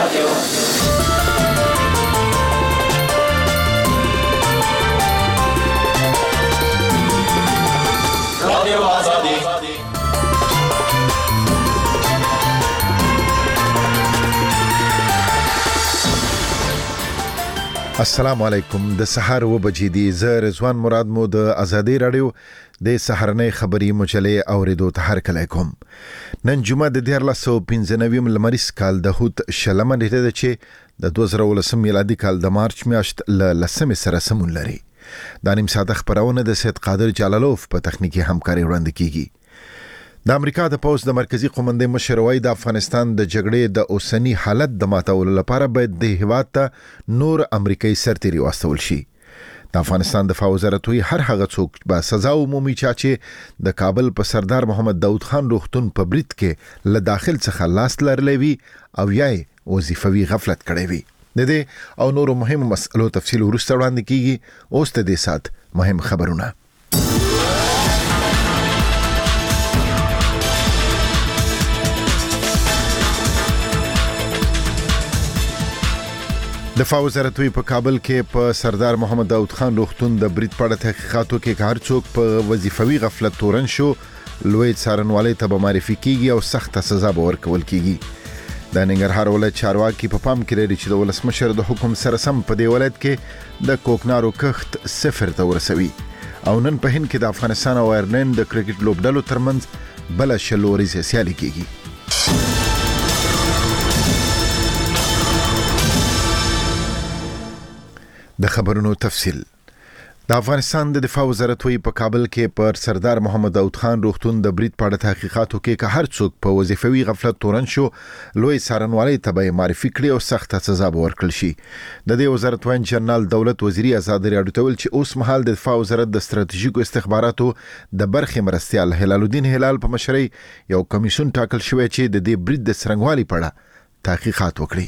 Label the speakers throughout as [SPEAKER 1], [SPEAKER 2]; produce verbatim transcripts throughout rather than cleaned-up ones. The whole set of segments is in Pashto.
[SPEAKER 1] رادیو رادیو آزادی
[SPEAKER 2] السلام علیکم. د سحر و بجې دي. زه رضوان مراد مو د ازادي رادیو د سحرنۍ خبري مجلې اوریدو ته هر کله کوم. نن جمعه د دیار لسو پنځنوي لمریز کال د هوت شلمه نیټه ده چې د دوه زره ولسم میلادي کال د مارچ میاشت ل لسمه سره سمون لري. د نیم ساعت خبرونه د سید قادر جلالوف په تخنیکی همکاري وړاندې کیږي. د امریکا د پوز د مرکزی قومندې مشر وای د افغانستان د جګړې د اوسنی حالت د ماتولو لپاره باید د هیواد ته نور امریکایي سرتیري واستول شي. د افغانستان د دفاع وزارت وی هر هغه څوک به سزا عمومي چې د کابل په سردار محمد داود خان روغتون په برید کې له داخل څخه لاس لرلوي او یای وظیفوي غفلت کړی وي. د دې او نور مهم مسلو تفصیل ورسته وړاندې کیږي. اوس ته د سات مهم خبرونه. دفاع وزارت وی په کابل کې په سردار محمد داود خان روغتون د برید په اړه تحقیقاتو کې هر څوک په وظیفوي غفلت تورن شو لوی څارنوالۍ ته به معرفي کیږي او سخت سزا به ورکول کیږي. د ننګرهار ولایت چارواکي په پام کې لري چې د ولسمشر د حکم سره سم په دې ولایت کې د کوکنارو کښت صفر ته ورسوي او نن په هند کې د افغانستان او آیرلند د کرکټ لوبډلو ترمنځ بل شلوريزه سیالي کیږي. د خبرونو تفصیل. د افغانستان د دفاع وزارت وی په کابل کې پر سردار محمد داود خان روغتون د برید په اړه تحقیقاتو کې که هر څوک په وظیفوي غفلت تورن شو لوی څارنوالۍ ته به معرفي کړي او سخت سزا به ورکړل شي. د دې وزارت وین جنرال دولت وزیری آزاد راډیو ته ویل چې اوس مهال د دفاع وزارت د ستراتیژیکو استخباراتو د برخې مرستیال هلال الدین هلال په مشرۍ یو کمیسیون ټاکل شوی چې د دې برید د څرنګوالي په اړه تحقیقات وکړي.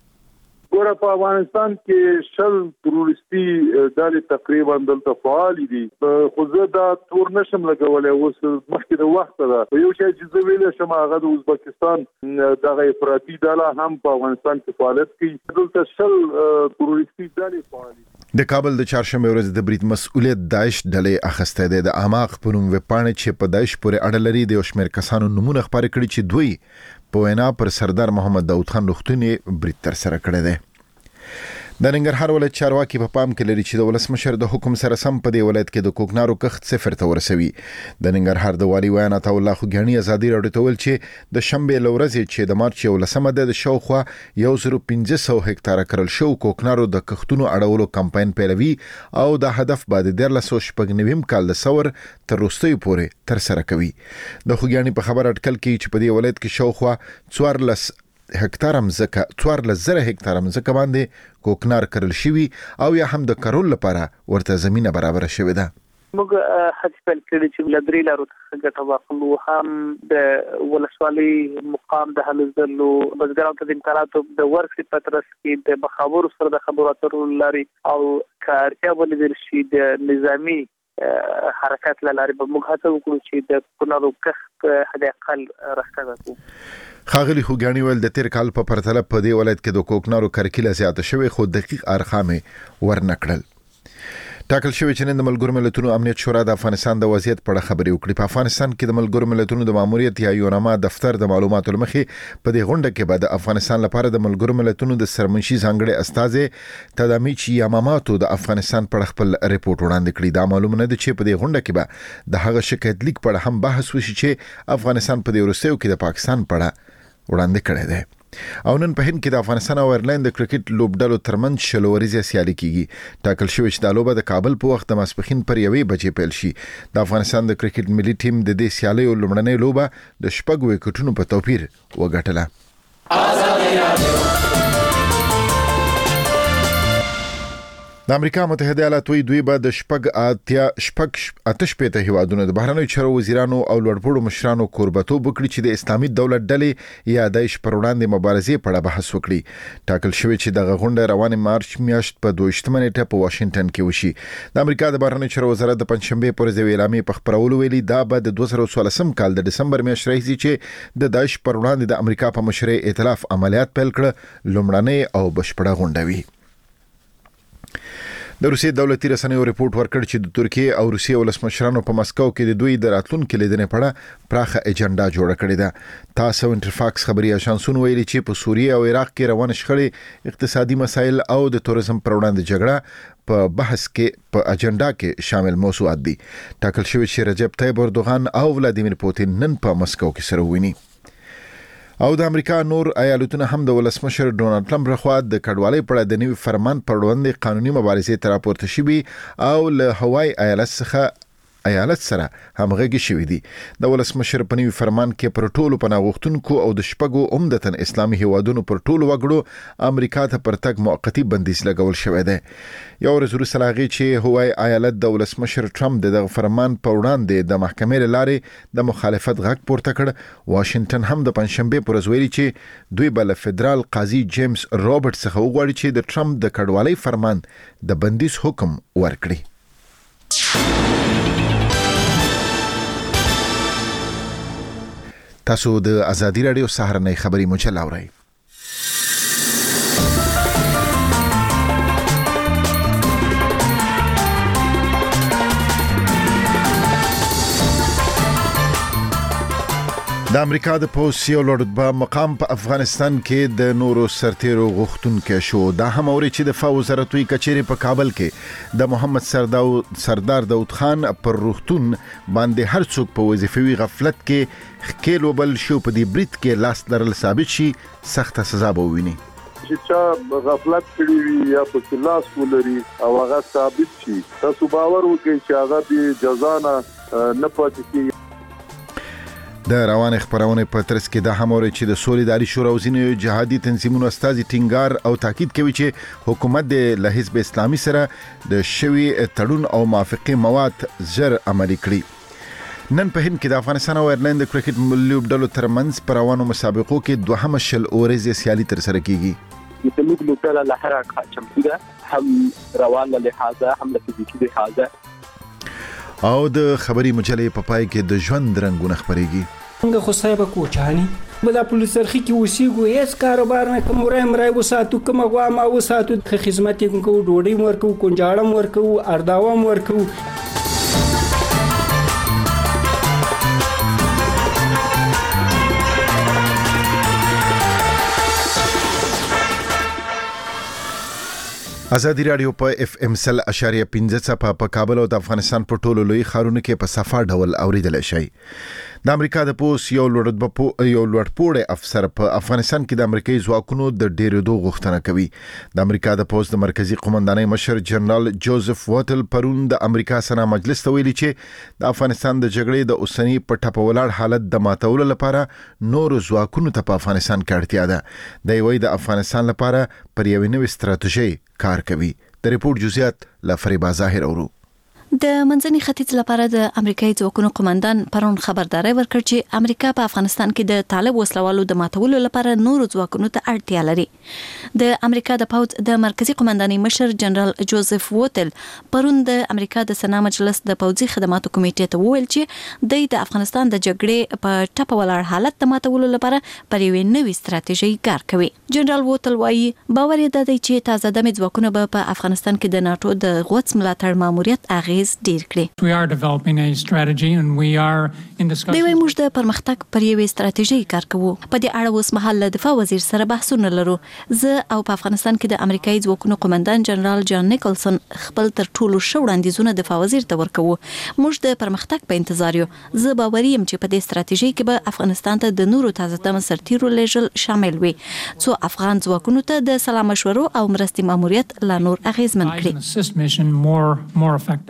[SPEAKER 3] ګوره په افغانستان کې شل تروریستي ډلې تقریبا دلته فعال دي. خو زه دا تور نشم لګولای اوس مخکې د وخت ده. یو شی چې زه ویل شم هغه د ازبکستان دغه افراطي ډله هم په افغانستان کې فعالیت کوي. دلته شل تروریستي ډلې فعال دي.
[SPEAKER 2] د کابل د چهارشنبه ورځ د برید مسؤلیت داعش ډلې اخیسته ده. د اعماق په نوم وپاڼې چې په داعش پورې اړه لري د یو شمېر کسانو نمونه خبرې کړي چې دوی په وینا پر سردار محمد داود خان روغتون برید تر سره کړی دی. د ننګرهار ولایت چارواکي په پام کې لري چې د ولسمشر د حکم سره سم په دې ولایت کې د کوکنارو کښت صفر ته ورسوي. د ننګرهار د والي ویان عطا الله خوګیانی ازادي راډیو ته ویل چې د شنبه لورځ چې د مارچ یولسمه د شاوخوا یو زره پنځه سوه هکتاره کرل شو کوکنارو د کښتونو اړولو کمپاین پیلوي او د هدف بعد د لسو شپږنیم کال د ثور تر وروستي پورې تر سره کوي. د خوګیانی په خبر اټکل کې چې په دې ولایت کې شاوخوا څوارلس هکتار مزکه څوارلس زره هکتار مزکه باندې کوکنار کرل شوی او یا هم د کرول لپاره ورته زمينه برابر شوې ده.
[SPEAKER 4] موږ حسب کړي چې لدري لارو څخه واخلو هم د ولسوالي مقام د حلزلو بزګرانو ته د امکاناتو د ورک سپترس کې د مخابر سره د خبرو اترو لري او کارتیا ولې شي د نظامی حرکت لاره به موږ هڅه وکړو چې د کوکنارو کښت حد اقل راښکته.
[SPEAKER 2] خاغلی خوګانی ول د تیر کال په پرتله په دې ولایت کې د کوکنارو کرکیله زیاته شوی خو دقیق ارقام ورنکړل. ټاکل شوی چې نن د ملګرو ملتونو امنیت شورا د افغانستان د وضعیت په اړه خبرې وکړي. په افغانستان کې د ملګرو ملتونو د ماموریت یا یوناما دفتر د معلوماتو لمخې په دې غونډه کې بعد افغانستان لپاره د ملګرو ملتونو د سرمنشي ځانګړي استاذ تدامیچی یاماماتو د افغانستان په اړه خپل ریپورت وړاندې کړی. دا معلومه ده چې په دې غونډه کې به د هغه شکایت لیک په اړه هم بحث وشي چې افغانستان په دې وروستیو کې د پاکستان په اړه وړاندې کړی دی. او نن په هند کې د افغانستان او آیرلند د کرکټ لوبډلو ترمنځ شلوريزه سیالي کیږي. ټاکل شوی چې د لوبه د کابل په وخت د ماسپخین پر یوې بجې پیل شي. د افغانستان د کرکټ ملي ټیم د دې سیالي لومړنۍ لوبه د شپږ وکټونو په توپیر وګټله. د امریکا متحده ایالات وی دوی به د شپږ اتیا شپږ آتش پېته هیوادونو د بهرنیو چارو وزیرانو او لوړپوړو مشرانو کوربتوب وکړي چې د اسلامي دولت ډلې یا داعش پر وړاندې مبارزې په اړه بحث وکړي. ټاکل شوی چې د غونډه روانه مارچ میاشت په دویشتمه نیټه په واشنگټن کې وشي. د امریکا د بهرنیو چارو وزارت د پنځشنبه پر ورځ اعلامیه په خبرولو ویلي دا به د دوه زره څوارلسم کال د دسمبر میاشتې راځي چې د داعش پر وړاندې د امریکا په مشرۍ ائتلاف عملیات پیل کړ، لومړنۍ او بشپړه غونډه وي. د روسیې دولتي رسنیو ریپورت ورکړ چې د ترکیه او روسیې ولسمشرانو په مسکو کې د دوی د راتلونکو لیدنې په اړه پراخه اجنډا جوړه کړې ده. تاسو انټرفاکس خبري اژانسون ویلي چې په سوریه او عراق کې روان شخړې، اقتصادي مسایل او د تورزم پر وړاندې جګړه په بحث کې په اجنډا کې شامل موضوعات دي. ټاکل شوی چې رجب طیب اردوغان او ولادیمیر پوتین نن په مسکو کې سره ویني. او د امریکا نور ایالتونه هم د ولسمشر ډونالد ټرمپ لخوا د کډوالۍ په اړه د نوي فرمان پر وړاندې قانوني مبارزې ته راپورته شوي او له هوای ایالت څخه ایالت سره همغږي شوي دي. د ولسمشر په نوي فرمان کې پر ټولو پناه غوښتونکو او د شپږو عمدتاً اسلامي هیوادونو پر ټولو وګړو امریکا ته پر تګ موقتی بندیز لګول شوی دی. یو ورځ وروسته هغه چې هوای ایالت د ولسمشر ټرمپ د فرمان په وړاندې د محکمې لارې د مخالفت غږ پورته کړ، واشنگټن هم د پنځشنبه پر ورځ ویلي چې دوی بل فدرال قاضي جیمز رابرټ څخه وغواړي چې د ټرمپ د کډوالۍ فرمان د بندیز حکم ورکړي. تاسو د ازادي رادیو سهارنۍ خبري مجله اورئ. د امریکا د پولیس یو لوړ مقام په افغانستان کې د نورو سرتیرو غوښتونکو شو. دا هم اوري چې د دفاع وزارت وی کچېری په کابل کې د محمد سرداو سردار داود خان پر روغتون باندې هر څوک په وظیفوي غفلت کې خکېل وبل شو په دې برید کې لاس لرل ثابت شي سخت سزا به وویني.
[SPEAKER 3] چې چا غفلت کړی وي یا په لاس ولري او هغه ثابت شي، تاسو باور وکړئ چې هغه به جزا نه پاتې کیږي.
[SPEAKER 2] د روان خبرونه په ترڅ کې د هموري چې د سولیداري شورا او ځینو جهادي تنظیمونو استازي ټینګار او تاکید کوي چې حکومت د حزب اسلامي سره د شوی تړون او موافقه مواد زر عملي کړي. نن په هند کې د افغانستان او ایرلند د کرکټ ملي لوبډلو ترمنځ پر روانو مسابقو کې دوهمه شل اوريزه سیالي تر سره کیږي.
[SPEAKER 1] د موږ لوبډله له هر اړخه چمتو ده، هم روان له لحاظه هم له فزیکي لحاظه.
[SPEAKER 2] او د خبري مجلې په پای کې د ژوند رنگونه خبريږي.
[SPEAKER 5] څنګه خو صاحب کوچانی بلا پولیس سرخي کې وسیګو هیڅ کاروبار نه کوم راي مرای وساتو کوم غوا ما وساتو خدمت کو ډوډۍ ورکو کنجاړم ورکو ارداوم ورکو. ازادي رادیو په اف ام سل اشاریه پنځه صفه په کابل او د افغانستان په ټولو لوی ښارونو کې په صفه ډول اوریدل شي. د امریکا د پولیس یو لوړ یو لوړپوړی افسر په افغانستان کې د امریکایي ځواکونو د ډیرېدو غوښتنه کوي. د امریکا د پولیس د مرکزی قومندانۍ مشر جنرال جوزف واتل پرون د امریکا سنا مجلس ته ویلي چې د افغانستان د جګړې د اوسنی په ټاپه ولاړ حالت د ماتولو لپاره نور ځواکونو ته په افغانستان کې اړتیا ده. د یوې د افغانستان لپاره پر یوې نوې ستراتیژي کار کوي. د ریپورت جزئیات لا فریبا ظاهر اورو.
[SPEAKER 6] د منځني ختیځ لپاره د امریکایي ځواکونو قومندان پرون خبرداري ورکړ چې امریکا په افغانستان کې د طالب وسلوالو د ماتولو لپاره نور ځواکونو ته اړتیا لري. د امریکا د پوځ د مرکزی قومندانۍ مشر جنرال جوزف واتل پرون د امریکا د سنا مجلس د پوځي خدماتو کمیټې ته وویل چې د افغانستان د جګړې په ټاپه ولاړ حالت د ماتولو لپاره پر یوې نوې ستراتیژي کار کوي. جنرال واتل وایي باور یې دی چې تازه دمه ځواکونه به په افغانستان کې د ناتو د غوڅ ملاتړ ماموریت اغیز ډیر کړي.
[SPEAKER 7] We are developing a strategy and we are in discussion.
[SPEAKER 6] دوی موږ د پرمختګ پر یوې ستراتیژي کار کوو. په دې اړه اوس مهال له دفاع وزیر سره بحثونه لرو. زه او په افغانستان کې د امریکایي ځواکونو قومندان جنرال جان نیکلسن خپل تر ټولو ښه وړاندیزونه دفاع وزیر ته ورکوو. موږ د پرمختګ په انتظار یو. زه باوري یم چې په دې ستراتیژي کې به افغانستان ته د نورو تازه دمه سرتیرو لیږل شامل وي څو افغان ځواکونو ته د سلا مشورو او مرستې ماموریت لا نور اغیزمن کړي.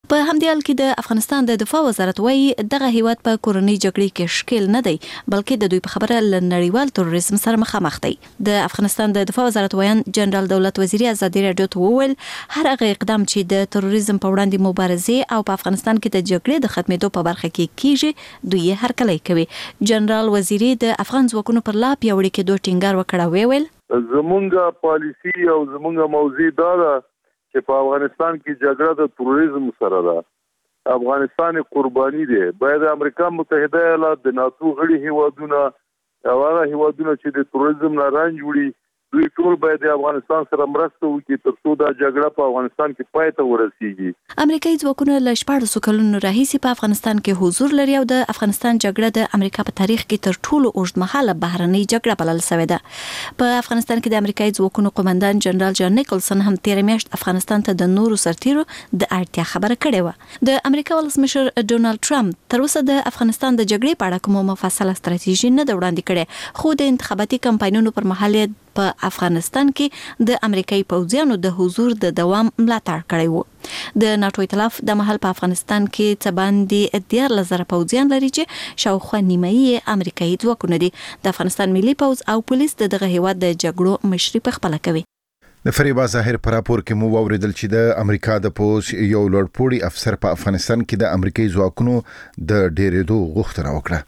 [SPEAKER 6] په همدې حال کې د افغانستان د دفاع وزارت وايي دغه هیواد په کورنۍ جګړې کې شکیل نه دی بلکې د دوی په خبره ل نړیوال تروریزم سره مخامخ دی. د افغانستان د دفاع وزارت وایي جنرال دولت وزیری ازادي راډیو ته وویل هر هغه اقدام چې د تروریزم په وړاندې مبارزه او په افغانستان کې د جګړې د ختمېدو په برخه کې کیږي دوی هر کله کوي. جنرال وزیری د افغان ځواکونو پر لا پیاوړي کېدو ټینګار وکړ ویل
[SPEAKER 3] زمونږه پالیسی او زمونږه موضوع دا ده چې په افغانستان کې جګړه د تروریزم سره ده. افغانستان قرباني دی. باید امریکا متحده ایالات د ناتو غړي هیوادونه او هغه هیوادونه چې د تروریزم نه رنج وړي دوی ټول باید د افغانستان سره مرسته وکړي ترڅو دا جګړه په افغانستان کې پای ته ورسیږي.
[SPEAKER 6] امریکایي ځواکونه له شپږ کلونو راهیسې په افغانستان کې حضور لري او د افغانستان جګړه د امریکا په تاریخ کې تر ټولو اوږدمهاله بهرنۍ جګړه بلل شوې ده. په افغانستان کې د امریکایي ځواکونو قومندان جنرال جان نیکلسن هم تیر میاشت افغانستان ته د نورو سرتیرو د اړتیا خبره کړې و. د امریکا ولسمشر ډونالد ټرمپ تر اوسه د افغانستان د جګړې په اړه کومه مفصله ستراتیژي نه ده وړاندې کړې خو د انتخاباتي کمپاینونو پر مهال په افغانستان کې د امریکایي پوځیانو د حضور د دوام ملاتړ کړی وو. د ناتو ائتلاف د محل په افغانستان کې څه باندې دیارلس زره پوځیان لري چې شاوخوا نیمایي امریکایي ځواکونه دي. د افغانستان ملي پوځ او پولیس د دغه هیواد د جګړو مشري په خپل کوي.
[SPEAKER 2] د فریبا ظاهر پر راپور کې مو اوریدل چې د امریکا د پوز یو لوړپوړي افسر په افغانستان کې د امریکایي ځواکونو د ډیرېدو غوښتنه وکړه.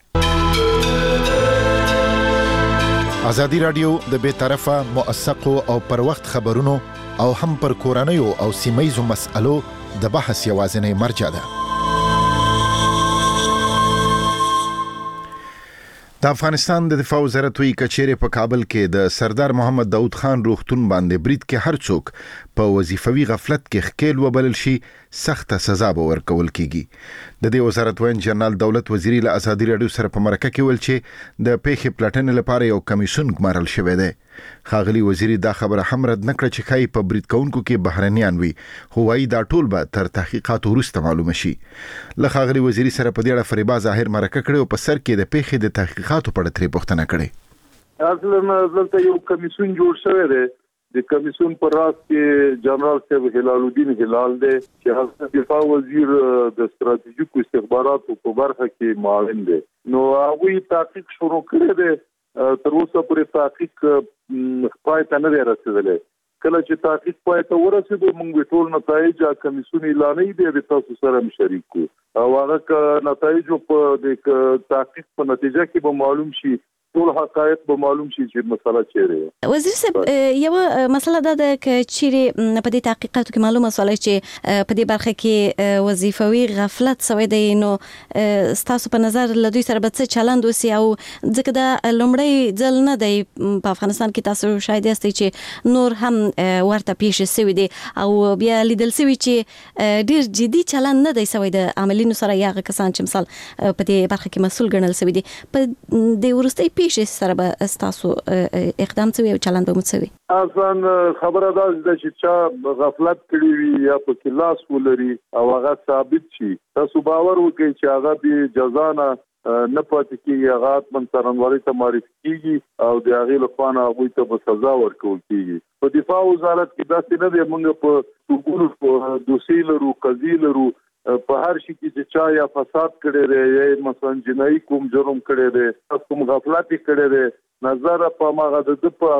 [SPEAKER 2] ازادي رادیو د بے طرفه موثقو او پر وخت خبرونو او هم پر کورنیو او سیمایي مسألو د بحث یوازینی مرجع ده. د افغانستان د دفاع وزارت وی کچېره په کابل کې د سردار محمد داود خان روغتون باندې برید کې هر څوک په وظیفوي غفلت کې خکېل وبلل شي سخت سزا به ورکول کیږي. د دې وزارت وین جنرال دولت وزیری له ازادي رادیو سره په مرکه کې ویل چې د پیښې پلټنې لپاره یو کمیشن ګمارل شوی دی. خاغلی وزیری دا خبره هم رد نکړه چې خای په برید کونکو کې بهرنیان وي خو وايي دا ټول به تر تحقیقات وروسته معلومه شي. له خاغلی وزیری سره په دې اړه فریبا ظاهر مرکه کړې او په سر کې د پیښې د تحقیقاتو په اړه ترې پوښتنه کړې.
[SPEAKER 3] اصلا دلته یو کمیشن جوړ شوی دی. د کمیشن پر راس کې جنرال صاحب هلال الدین هلال دی چې حضرت دفاع وزیر د ستراتیژیکو استخباراتو په برخه کې معاون دی. نو هغه تحقیق شروع کړی دی. تر اوسه پورې تحقیق پای ته نه رسیدلی. کله چې تحقیق پای ته ورسېدو موږ ټول نتایج کمیشن اعلانوي دی د تاسو سره شریک کو او هغه نتایج په د تحقیق په نتیجه کې به معلوم شي ټول حقایق به معلوم شي چې مسله چیرې.
[SPEAKER 6] وزیر صاحب یو مسله دا ده چې چیرې په دې تحقیقاتو کې معلومه سواله چې په دې برخه کې وظیفوي غفلت سوی دی نو ستاسو په نظر له دوی سره به څه چلند وسی او ځکه دا لومړی ځل نه دی په افغانستان کې تاسو شاید یاستئ چې نور هم ورته پیښې سوي دي او بیا لیدل سوي چې ډیر جدي چلند نه دی سوی د عاملینو سره یا کسان چې مثال په دې برخه کې مسؤل ګڼل سوي دي. په دې ورستۍ پیښې سره به تاسو اقدام کوي او چلند به مو کوي.
[SPEAKER 3] اصلا خبره ده چې چا غفلت کړی وي یا په کلاس ولري او هغه ثابت شي تاسو باور وکړئ چې هغه به جزا نه نه پاتې کیږي. هغه من څرنګوالي ته معرفي کیږي او د هغې لخوا نه هغوی ته به سزا ورکول کیږي. په دفاع وزارت کې داسې نه دی. موږ په ټولو دوسیې لرو قضیې لرو په هر شي کې چې چا یا فساد کړی دی یا مثلا جنایي کوم جرم کړی دی کوم غفلت کړی دی نظر په ماغه د په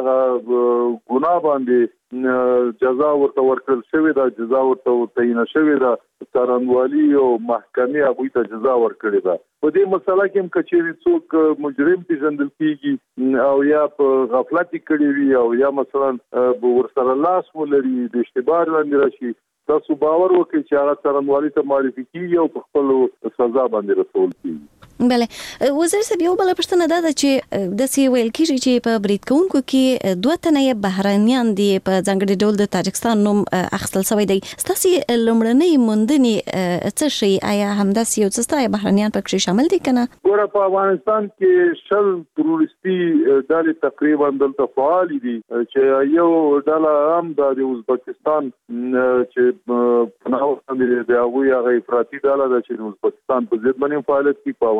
[SPEAKER 3] ګناه باندې جزا ورته ورکړل شوې ده. جزا ورته تعین شوې ده. څارنوالي او محکمې هغوی ته جزا ورکړې ده. په دې مسله کې هم کچېرې څوک مجرم پیژندل کیږي او یا په غفلت کړی وي او یا مثلا ورسره لاس ولري د اشتباه لاندې راشي تاسو باور وکړئ چې هغه څرنګوالي ته معرفي کیږي او په خپل سزا باندې رسول کیږي.
[SPEAKER 6] بله وزیر صاحب یو بل پښتنه دا ده چې داسې ویل کیږي چې په برید کوونکو کې دوه تنه بهرانيان دي په ځانګړي ډول د تاجکستان نوم اخیستل شوی دی. ستاسو لومړنۍ موندنې څه شي آیا همداسې یو څه ستاسو بهرانيان پکې شامل دي کنه؟
[SPEAKER 3] ګوره په افغانستان کې شل تروریستي ډلې تقریبا دلته فعال دي چې یو ډله هم د ازبکستان چې پناه باندې د هغوی هغه افراطي ډله ده چې د ازبکستان په ضد باندې فعالیت کوي. په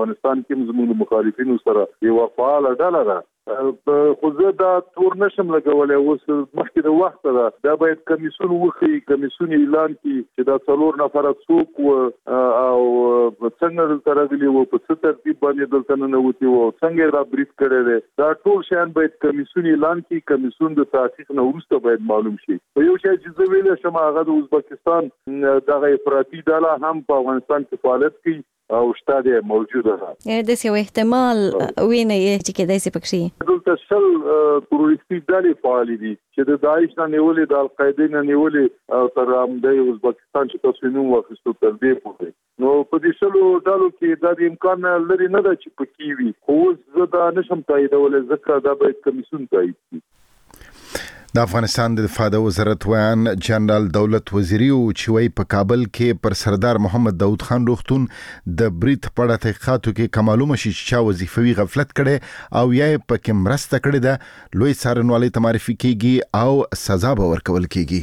[SPEAKER 3] افغانستان کې زموږ مخالفینو سره یو فعال ډله ده. خو زه دا تور نشم لګولای. اوس مخکې د وخت ده دا باید کمیسیون وخی کمیسیون اعلان کړي چې دا څلور نفر څوک و او څنګه دلته راغلي وو په څه ترتیب باندې دلته ننوتي وو څنګه را بریف کړی دی. دا ټول شیان باید کمیسیون اعلان کړي. کمیسیون د تحقیق نه وروسته باید معلوم شي. په یو شی چې زه ویل شم هغه د ازبکستان دغه افراطي ډله هم په افغانستان کې فعالیت کوي او شته موجوده ده.
[SPEAKER 6] یعنی د یو احتمال ویني چې کېدای شي پکې
[SPEAKER 3] دلته شل تروریستي ډلې فعال دي چې د داعش نه نیولې د القاعده نه نیولې او تر همدې ازبکستان چې تاسو نوم واخیستو تر دې پورې. نو په دې شلو ډلو کې دا د امکان لري نه ده چې پکې وي. خو زه دا نشم تاییدولی ځکه دا باید کمیسیون تایید کړي.
[SPEAKER 2] د افغانستان د دفاع د وزارت ویان جنرال دولت وزیری او چې وی په کابل کې پر سردار محمد داود خان روغتون د بریټ پړه تحقیقاتو کې کمالوم شي چې وظیفوي غفلت کړي او یا په کې مرسته کړي ده لوی څارنوالۍ ته معرفي کیږي او سزا به ورکول کیږي.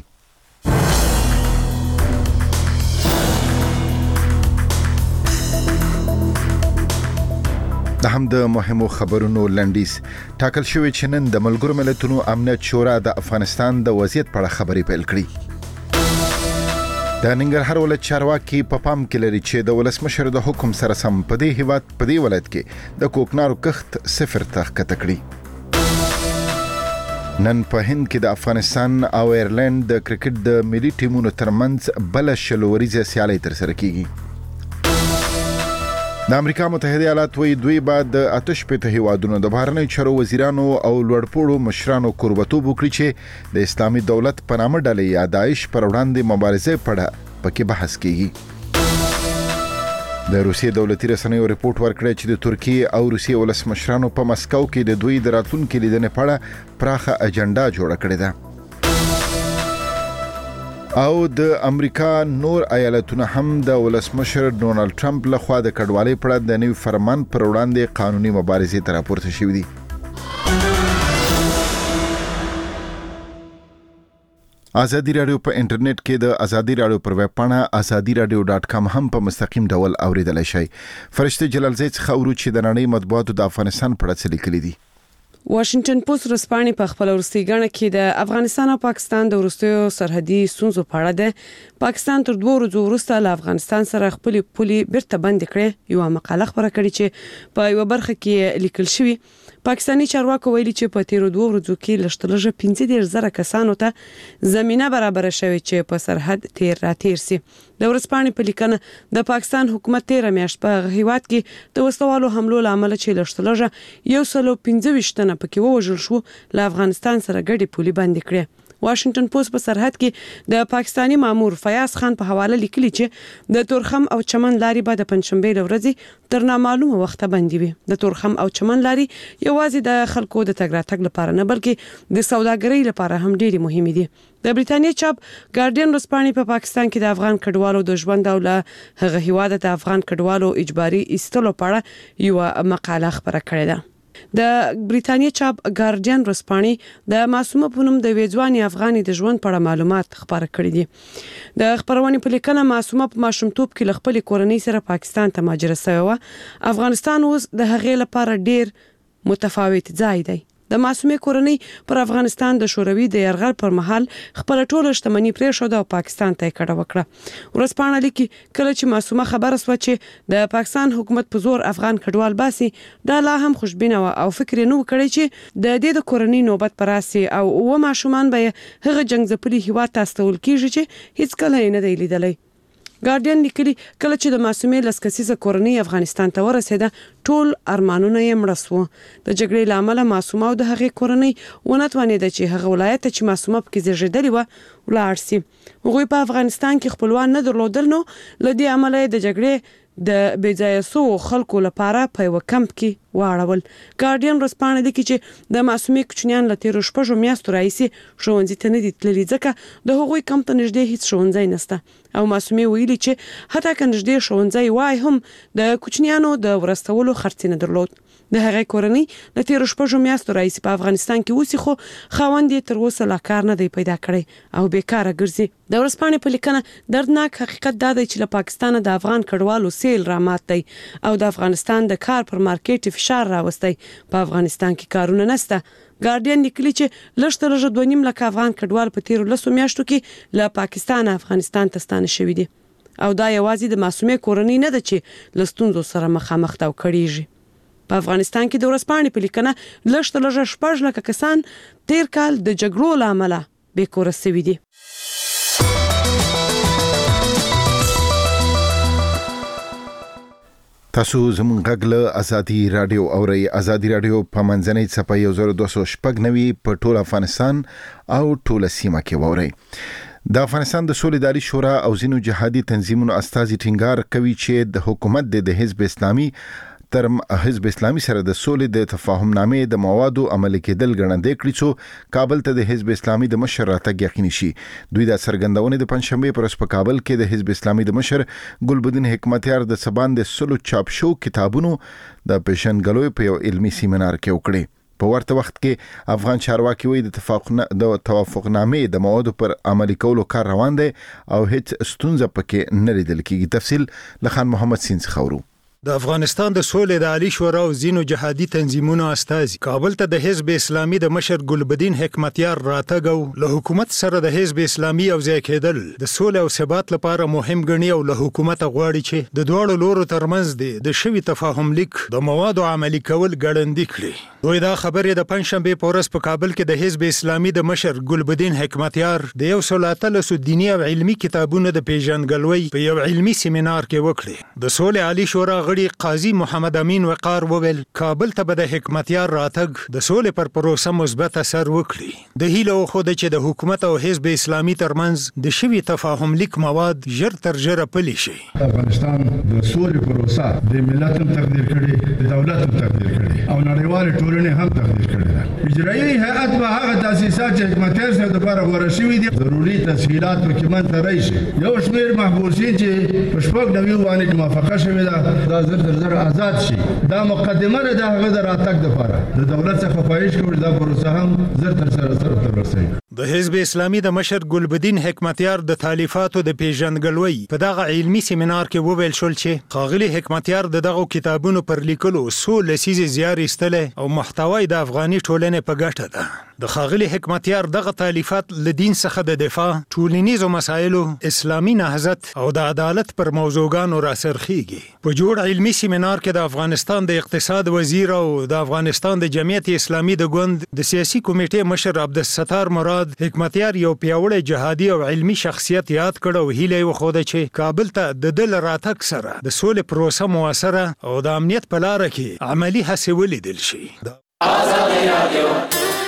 [SPEAKER 2] د هم د مهمو خبرونو لنډیز ټاکل شوی چې نن د ملګرو ملتونو امنیت شورا د افغانستان د وضعیت په اړه خبرې پیل کړې. د ننګرهار ولایت چارواکي په پام کې لري چې د ولسمشر د حکم سره سم په دې هیواد په دې ولایت کې د کوکنارو کښت صفر ته ښکته کړي. نن په هند کې د افغانستان او ایرلند د کرکټ د ملي ټیمونو ترمنځ بل شلوریزه سیالي ترسره کیږي. د امریکا متحده ایالات وی دوی بعد د آتش پته هیوادونو د بهرنی چارو وزیرانو او لوړپوړو مشرانو قربتوب وکړي چې د اسلامي دولت په نامه ډلې یا داعش پر وړاندې مبارزه پړه پکې بحث کیږي. د روسیې دولتي رسنیو ریپورت ورکړی چې د ترکیه او روسیې ولسمشرانو په مسکو کې د دوی د راتلونکي لیدنې پړه پراخه اجنډا جوړه کړې ده. او د امریکا نور ایالتونه هم د ولسمشر ډونالد ټرمپ لخوا د کډوالۍ په اړه د نوي فرمان پر وړاندې قانوني مبارزې ته راپورته شوي دي. ازادي رادیو په انټرنیټ کې د ازادي رادیو پر ویب پاڼه ازادي رادیو ډاټ کام هم په مستقیم ډول اوریدلای شئ. فرشته جلالزی څخه ورو چې د نړۍ مطبوعاتو د افغانستان په اړه څه لیکلي دي.
[SPEAKER 8] واشنگټن پوسټ رسپانې په خپل ورستي غاڼه کې د افغانستان او پاکستان د ورستیو سرحدي ستونزو په اړه ده. پاکستان تر دوه ورځې وروسته له افغانستان سره خپل پولي بیرته بند کړې. یو مقاله خبره کړې چې په یو برخه کې لیکل شوی پاکستانی چارواکو ویلي چې په تیر دوه ورځو کې لشتلجه پنځه ډیر زره کسانو ته زمينه برابر شوی چې په سرحد تیر را تیر سي. د ورسپانې په لیکنه د پاکستان حکومت تیر میاشت په هیواد کې د وسلوالو حملو لامل چې لشتلجه یو سلو پنځه وشتنه پکې ووژل شو له افغانستان سره ګډي پولي بند کړې. واشنگټن پوسټ په سرحد کې د پاکستانی مامور فیاض خان په حواله لیکلي چې د تورخم او چمن لاري به د پنځشنبه ورځې تر نامعلومه وخته بندي وي. د تورخم او چمن لاري یوازې د خلکو د تګ راتګ لپاره نه بلکې د سوداګرۍ لپاره هم ډېری مهمه دي. د بریټانیا چاپ ګارډین ورسپانې په پاکستان کې د افغان کډوالو د ژوند او له هغه هیواد د افغان کډوالو اجباري ایستلو په اړه یو مقاله خبره کړې ده. د بریټانیا چاپ ګارډین ورسپانې د معصومه پونم د ویځواني افغاني د ژوند په اړه معلومات خبره کړې دي. د خبرونه په لیکنه معصومه په ماشومتوب کې خپل کورنۍ سره پاکستان ته مهاجر شوی و. افغانستان اوس د هغې لپاره ډیر متفاوت ځای دی. د معصومه کورنۍ پر افغانستان د شوروي د يرغل پر مهال خپل ټوله شتمنۍ پرې شو او پاکستان ته کډه وکړه. ورسپانه لیکي کله چې معصومه خبره سو چې د پاکستان حکومت په زور افغان کډوال باسي دا لا هم خوشبینه او فکر نه وکړي چې د دې د کورنۍ نوبت پراسي او و ماشومان به هغه جنگ ځپلي هیوا تاسول کیږي چې هیڅ کله نه دی لیدلی. ګارډین لیکلي کله چې د معصومې لسکسیزه کورنۍ افغانستان ته ورسېده ټول ارمانونه یې مړه سو. د جګړې لامل معصومه او د هغې کورنۍ ونه توانېده چې هغه ولایت چې معصومه پکې زیږېدلې و ولاړ سي. هغوی په افغانستان کې خپلوان نه درلودل نو له دې امله د جګړې د بېځایه سو خلکو لپاره په یو کمپ کې واړول. ګارډین ورځپاڼه لیکي چې د معصومې کوچنیان له تیرو شپږو میاشتو راهیسې ښوونځي ته نه دي تللي ځکه د هغوی کمپ ته نږدې هیڅ ښوونځی نشته. او معصومې ویلي چې حتی که نږدې ښوونځی وای هم د کوچنیانو د ورستولو خرڅ نه درلود. د هغې کورنۍ له تیرو شپږو میاشتو راهیسې په افغانستان کې اوسي، خو خاوند یې تر اوسه لا کار نه دی پیدا کړی او بیکاره ګرځي. د ورځپاڼې په لیکنه دردناک حقیقت دا دی چې له پاکستانه د افغان کډوالو سیل رامات دی او د افغانستان د کار پر مارکیټ فشار راوستی. په افغانستان کې کارونه نشته. ګارډین لیکلي چې لږ تر لږه دوه نیم لکه افغان کډوال په تیرو لسو میاشتو کې له پاکستان افغانستان ته ستانه شوي دي او دا یوازې د معصومې کورنۍ نه ده چې له ستونزو سره مخامخ ده او کړیږي. په افغانستان کې د ورځپاڼې په لیکنه لږ تر لږه شپږ لکه کسان تیر کال د جګړو له امله بې کوره سوي دي.
[SPEAKER 2] تاسو زموږ غږ له ازادي رادیو اورئ. ازادي رادیو په منځنۍ څپه یو زر دوه سوه شپږ نوي په ټول افغانستان او ټوله سیمه کې واورئ. د افغانستان د سولې داري شورا او ځینو جهادي تنظیمونو استازي ټینګار کوي چې د حکومت د حزب اسلامي تر حزب اسلامي سره د سولې د تفاهم نامې د موادو عملي کېدل ګڼندې کړي څو کابل ته د حزب اسلامي د مشر راتګ یقیني شي. دوی د څرګندونې د پنځشنبه پر ورځ په کابل کې د حزب اسلامي د مشر ګلبدین حکمتیار د سبان د سلو چاپ شو کتابونو د پیشنګلوي په یو علمي سیمینار کې وکړي. په ورته وخت کې افغان چارواکي وایي د توافق نامې د موادو پر عملي کولو کار روان دی او هیڅ ستونزه پکې نه لیدل کېږي. تفصیل لخان محمد سین خورو.
[SPEAKER 9] د افغانستان د سولې د عالی شورا او ځینو جهادي تنظیمونو استازي کابل ته د حزب اسلامي د مشر ګلبدین حکمتیار راتګ او له حکومت سره د حزب اسلامي او ځای کېدل د سولې او ثبات لپاره مهم ګڼي او له حکومت غواړي چې د دوړو لورو ترمنځ د شوي تفاهم لیک د موادو عملي کول ګړندې کړي. دوی دا خبرې د پنځشنبه په ورځ په کابل کې د حزب اسلامي د مشر ګلبدین حکمتیار د یو سل اتلسو دیني او علمي کتابونو د پیژنګلوي په یو علمي سیمینار کې وکړي. د سولې عالی شورا قاضي محمد امین وقار وویل کابل ته به د حکمتیار راتګ د سولې پر پروسه مثبت اثر وکړي. د هیله خو د چې د حکومت او حزب اسلامي ترمنځ د شوي تفاهم لیک مواد ژر تر ژره پلي شي.
[SPEAKER 10] افغانستان د سولې پروسه د ملت هم تقدیر کړي، د دولت هم تقدیر کړي او نړیوال ټولنې هم تقدیر کړي. اجرایي هیئت به هغه تاسیسات چې حکمتیار صاحب لپاره غوړه شوي دي ضروري تسهیلات پکې منځته راشي. یو شمېر محبوسین چې په شپږ نوي باندې موافقه شوې ده دا زر زر آزاد شي. دا مقدمه ده د هغه د راتګ لپاره د دولت څخه خواهش کوي دا پروسه هم زر تر سره سره تر رسېږي.
[SPEAKER 9] د حزب اسلامي د مشر ګلبدین حکمتیار د تالیفاتو د پیژنګلوي په دغه علمي سیمینار کې وویل شول چې ښاغلي حکمتیار د دغه کتابونو پر لیکلو څو لسیزې زیار ایستلی او محتوی د افغاني ټولنې په ګټه ده. د ښاغلي حکمتیار دغه تالیفات له دین څخه د دفاع، ټولنیزو مسایلو، اسلامي نهضت او د عدالت پر موضوعګانو راسرخیږي. په جوړ علمي سیمینار کې د افغانستان د اقتصاد وزیر او د افغانستان د جمعیت اسلامي د ګوند د سیاسي کمیټې مشر عبدالستار مراد حکمتیار یو پیاوړی جهادي او علمي شخصیت یاد کړ او هیله یې وښوده چې کابل ته د ده له راتګ سره د سولې پروسه موثره او د امنیت په لاره کې عملي هڅې ولیدل شي. ازادي رادیو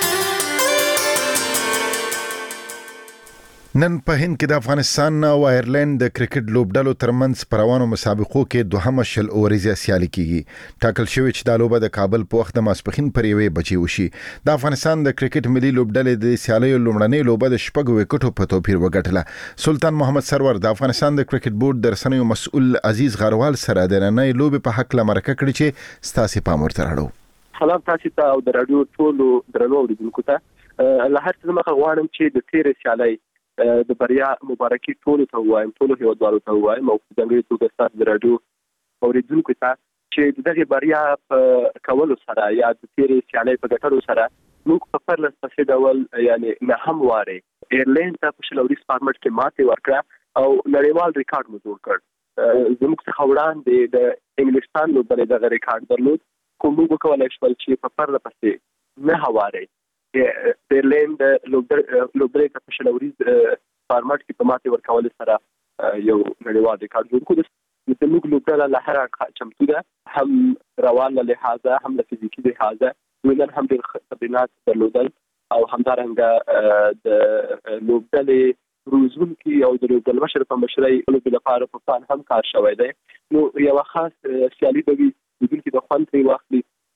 [SPEAKER 2] نن په هند کې د افغانستان او آیرلند د کرکټ لوبډلو ترمنځ په روانو مسابقو کې دوهمه شل اوریزه سیالي کیږي. ټاکل شوی چې د لوبه د کابل په وخت د ماسپښین پر یوې بجې وشي. د افغانستان د کرکټ ملي لوبډلې د سیالیو لومړنۍ لوبه د شپږو وکټو په توپیر وګټله. سلطان محمد سرور د افغانستان د کرکټ بورډ د رسنیو مسؤل عزیز غروال سره د نننۍ لوبې په حق لمرکه کړي چې ستاسو پام ورته اړو.
[SPEAKER 1] سلام تاسو ته او د رادیو ټولو درنو اوریدونکو ته. له هر څه مخه غواړم چې د تیرې سیالۍ د بریا مبارکي ټول ته وایم، ټول هیوادوالو ته وایم او د ځانګړي توګه ستاسو د رادیو اوریدونکو ته چې دغه بریا په کولو سره یا د تیرې سیالۍ په ګټلو سره موږ په پرله پسې ډول یعنی نه هم واره ایرلند ته په شل اوریز فارمټ کې ماته ورکړه او نړیوال ریکارډ مو جوړ کړ. زموږ څخه وړاندې د انګلستان لوبډلې دغه ریکارډ درلود کوم موږ کولای شول چې په پرله پسې نه هواره ایرلند لوبډلې ته په شل اوریز فارمټ کې په ماته ورکول سره یو نړیوال ریکارډ جوړ کړ. د موږ لوبډله له هر چمتو ده، هم روان له لحاظه هم له فزیکي لحاظه ولر هم د تمرینات درلودل او همدارنګه د لوبډلې روزونکي او د لوبډلې مشر په مشرۍ لوبې لپاره په پلان هم کار شوی دی. نو یو خاص سیالي به وي چې د خوند پرې واخلي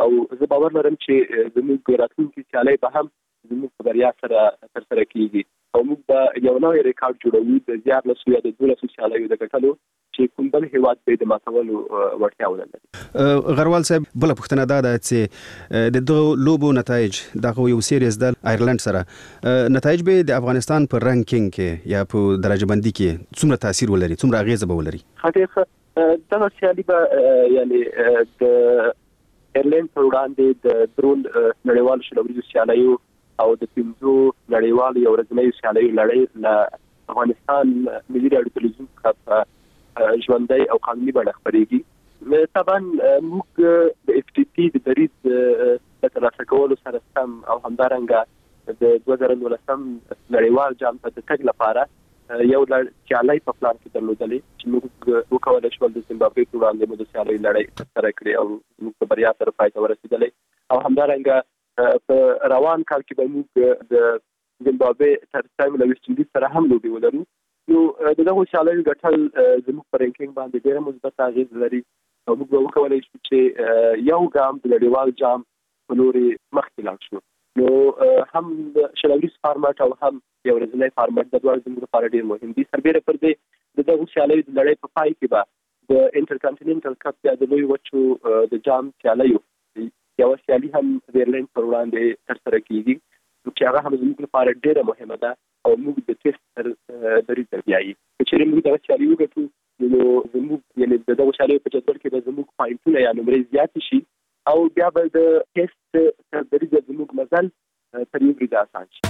[SPEAKER 1] او زه باور لرم چې زموږ راتلونکي سیالۍ به هم زموږ په بریا سره ترسره کیږي او موږ به یو نوی ریکارډ جوړوو د دیارلسو یا د دولسو سیالیو د ګټلو چې کوم بل هیواد به د ماتولو وړتیا ولري.
[SPEAKER 11] غروال صاحب بل پوښتنه دا ده چې د دغه لوبو نتایج دغه یو سیریز د آیرلند سره نتایج به د افغانستان په رانکینګ کې یا په درجه بندي کې څومره تاثیر ولري، څومره اغیزه به ولري؟
[SPEAKER 1] حقیقت دغه سیالي به یعنی د آیرلند پر وړاندې د درون نړیوال شلوريزو سیالیو او د پنځو نړیوالو یو ورځنیو سیالیو لړۍ له افغانستان ملي راډیو تلویزیون څخه ژوندۍ او قانوني بڼه خپرېږي. طبعا موږ د اف ټي پی د دریځ د ترلاسه کولو سره سم او همدارنګه د دوه زره نولسم نړیوال جام ته د تګ لپاره یو سیالۍ په پلان کې درلودلې چې موږ وکولای شو د زیمبابوې په وړاندې مو د سیالۍ لړۍ ترسره کړې او موږ په بریا سره پای ته ورسېدلې او همدارنګه په روان کال کې به موږ د زیمبابوې تر څنګ له ویسټ انډیز سره هم لوبې ولرو. نو دغه سیالیو ګټل زموږ په رینکینګ باندې ډېر مثبت اغېز لري او موږ به وکولای شو چې یو ګام د نړیوال جام په لوري مخکې لاړ شو. نو هم شلوریز فارمټ او هم یو ورځنی فارمټ د دواړو زموږ لپاره ډېر مهم دي. سربېره پر دې د دغه سیالیو د لړۍ په پای کې به د انټرکانټیننټل کپ یا د لوی وچو د جام سیالیو یو سیالي هم د آیرلند پر وړاندې ترسره کیږي چې هغه هم زموږ لپاره ډېره مهمه ده او موږ د ټیسټ تر دریځ بیایي. چې موږ دغه سیالي وګټو نو زموږ یعنی دغه سیالیو په جدول کې به زموږ پوینټونه یا نمرې زیات شي او بیا به د ټیسټ تر دریځ زموږ مزل تر یو برید آسان شي.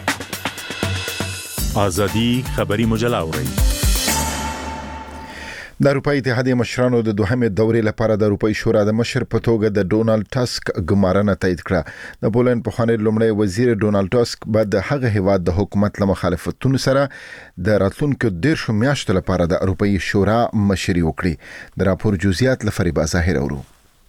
[SPEAKER 12] آزادی خبری مجله اورئ.
[SPEAKER 2] د اروپای اتحادیه مشرانو د دوهمې دورې لپاره د اروپای شورا د مشر په توګه د ډونالد ټاسک ګمارنه تایید کړه. د پولند پخوانی لومړی وزیر ډونالد ټاسک بعد د هغه هیواد د حکومت له مخالفتونو سره د راتلونکو دیرشو میاشتو لپاره د اروپای شورا مشري وکړي. د راپور جزئیات لفریبا ظاهر اورو.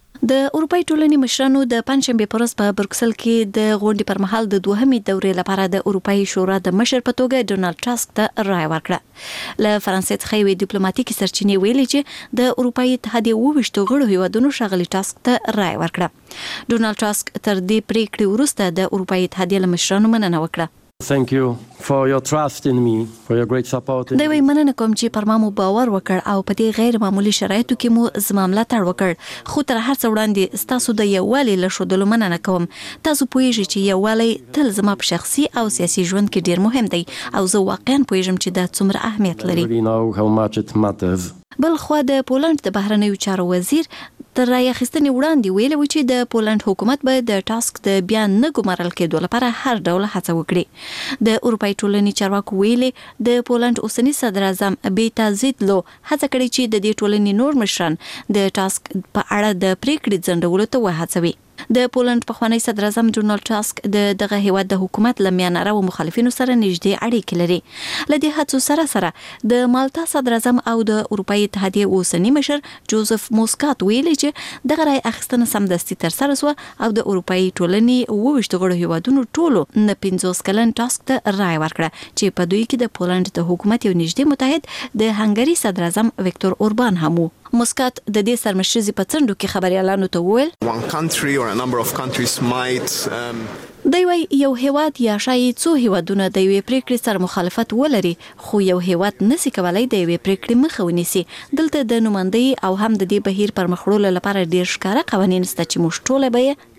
[SPEAKER 6] د اروپای ټولنې مشرانو د پنځشنبه پر ورځ په برکسل کې د غونډې پر مهال د دوهمې دورې لپاره د اروپای شورا د مشر په توګه ډونالد ټاسک ته رائے ورکړه. له فرانسې څخه یو ډیپلوماټیکي سرچینې ویلي چې د اروپای اتحادیه وویشتو غړو هیوادونو ښاغلي ټاسک ته رائے ورکړه. ډونالد ټاسک تر دې پریکړې وروسته د اروپای اتحادیه له مشرانو مننه وکړه.
[SPEAKER 13] Thank you for your trust in me, for your great support.
[SPEAKER 6] دا وی مننه کوم چې پر ما مو باور وکړ او په دې غیر معمولی شرایطو کې مو زما ملاتړ وکړ. خو تر هر څه وړاندې ستاسو د یووالي له ښودلو مننه کوم. تاسو پوهیږئ چې یووالی تل زما په شخصي او سیاسي ژوند کې ډیر مهم دی او زه واقعا پوهیږم چې دا څومره اهمیت لري.
[SPEAKER 13] I really know how much it matters.
[SPEAKER 6] بل خو د پولند د بهرنیو چارو وزیر تر رای اخیستنې وړاندې ویل و چې د پولند حکومت به د ټاسک د بیا نه ګمارل کېدو لپاره هر ډول هڅه وکړي. د اروپای ټولنې چارواکو ویلي د پولند اوسنی صدر اعظم بیتا زیدلو هڅه کړې چې د دې ټولنې نور مشران د ټاسک په اړه د پریکړې ځنډولو ته وهڅوي. د پولند پخوانی صدر اعظم ډونالد ټاسک د دغه هیواد د حکومت لمیانره او مخالفینو سره نږدې اړیکې لري. لدې هڅو سره سره د مالټا صدر اعظم او د اروپای اتحادیه اوسنی مشر جوزف موسکات ویلي چې دغه رای اخیستنه سمدستي تر سره شو او د اروپای ټولنې وویشتو غړو هیوادونو ټولو نه پنځوس کلن ټاسک ته رای ورکړه چې په دوی کې د پولند د حکومت یو نږدې متحد د هنګری صدر اعظم ویکتور اوربان هم وو. موسکات د دې سرمشرزي په څنډو کې خبريالانو ته وویل
[SPEAKER 14] one country or a number of countries might um...
[SPEAKER 6] دی وی یو هیواد یا شاید څو هیوادونه د یوې پریکړې سره مخالفت ولري خو یو هیواد نسی کولای د یوې پریکړې مخه ونیسي. دلته د نمائندګۍ او هم د دې بهیر پر مخ وړلو لپاره ډیر ښکاره قوانین شته چې موږ ټول به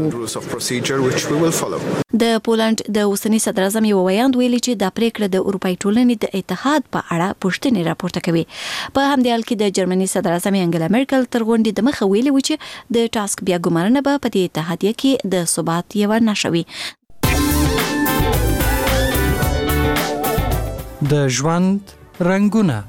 [SPEAKER 6] تعقیبوو. د پولند د اوسنی صدر اعظم یو ویاند ویلي چې د پریکړې د اروپای ټولنې د اتحاد په اړه پوښتنې راپورته کوي. په همدې حال کې د جرمني صدر اعظم انګلا مرکل تر غونډې د مخه ویلي و چې د ټاسک بیا ګمارنه به په دې اتحادیه کې د ثبات یو نښه وي.
[SPEAKER 15] د ژوند رنگونه.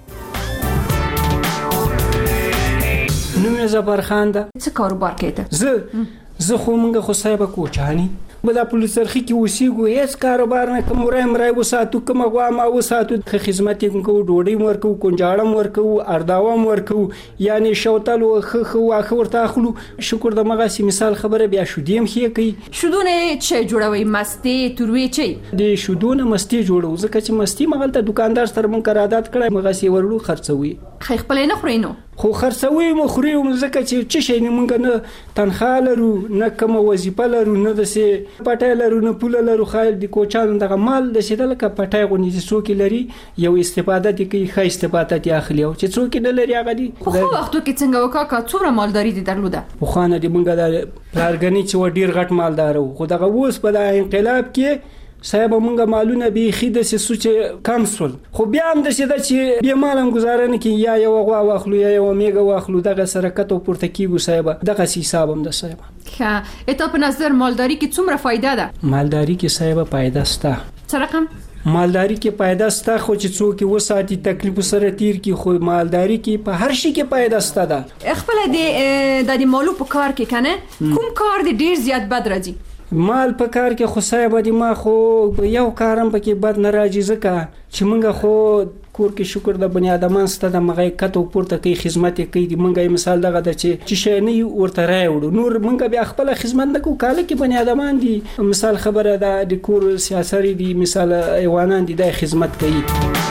[SPEAKER 16] نوم زبرخان ده.
[SPEAKER 17] څه کاروبار کوي؟
[SPEAKER 16] زه زه خو مونږ خو صاحب کوچانی بدا پولیسرخي کې اوسېږو هیڅ کاروبار نه کوم رایم راي وساتو کوم غوا ما وساتو خدمت کو ډوډۍ ورکو کونجاړم ورکو ارداوم ورکو یعنی شوتل خو خو واخ ورته اخلو شکر د مغه سي مثال خبره بیا شودیم خې کوي
[SPEAKER 17] شودونه چې جوړوي مستی تروي چې
[SPEAKER 16] د شودونه مستی جوړو ځکه چې مستی مغلته دکاندار سره مون قرارداد کړای مغه سي ورلو خرڅوي
[SPEAKER 17] خې خپل نه خورینو
[SPEAKER 16] خو خرڅوي مو خوري ځکه چې چې شي نه مونږ نه تنخواه لرو نه کوم وظیفه لرو نه د سي پټای لرو نه پول لرو خایل د کوچانو دغه مال د سي دلته پټای غونې چې څوک لري یو استفاده دي کوي خای استفاده دي اخلي او چې څوک نه لري هغه دي
[SPEAKER 17] خو وختو کې څنګه وکړه څومره مالداري دي درلوده
[SPEAKER 16] خو خانه دي مونږ د پلارګنی چې ډیر غټ مالدار وو خو دغه اوس په د انقلاب کې صاحب مونږه مالونه به خیده سي سوچ کانسول خو بیا هم د سیده چې به مالم گزارنه کې یا یو غوا واخلو یا یو میګه واخلو دغه سره کته پورته کیږي صاحب دغه حساب هم د صاحب
[SPEAKER 17] ښه اته په نظر مالداري کې څومره فائدہ ده
[SPEAKER 16] مالداري کې صاحب فائدہ شته
[SPEAKER 17] څه رقم
[SPEAKER 16] مالداري کې فائدہ شته خو چې څوک وساتي تکلیف سره تیر کی خو مالداري کې په هر شي کې فائدہ شته ده
[SPEAKER 17] خپل د د مالو په کار کې کنه کوم کار دې ډیر زیات بد راځي
[SPEAKER 16] مال په کار کې خو صاحب دي ما خو یو کارم پکې بد نه راځي ځکه چې مونږ خو کور کې شکر د بنی ادمان ست د مغه کته پورته کوي خدمت کوي د مونږه مثال دغه د چې چې شي نه ورته راوړو نور مونږ بیا خپل خدمت نکو کاله کې بنی ادمان دي مثال خبره د کور سیاسي دي مثال ایوانان دي د خدمت کوي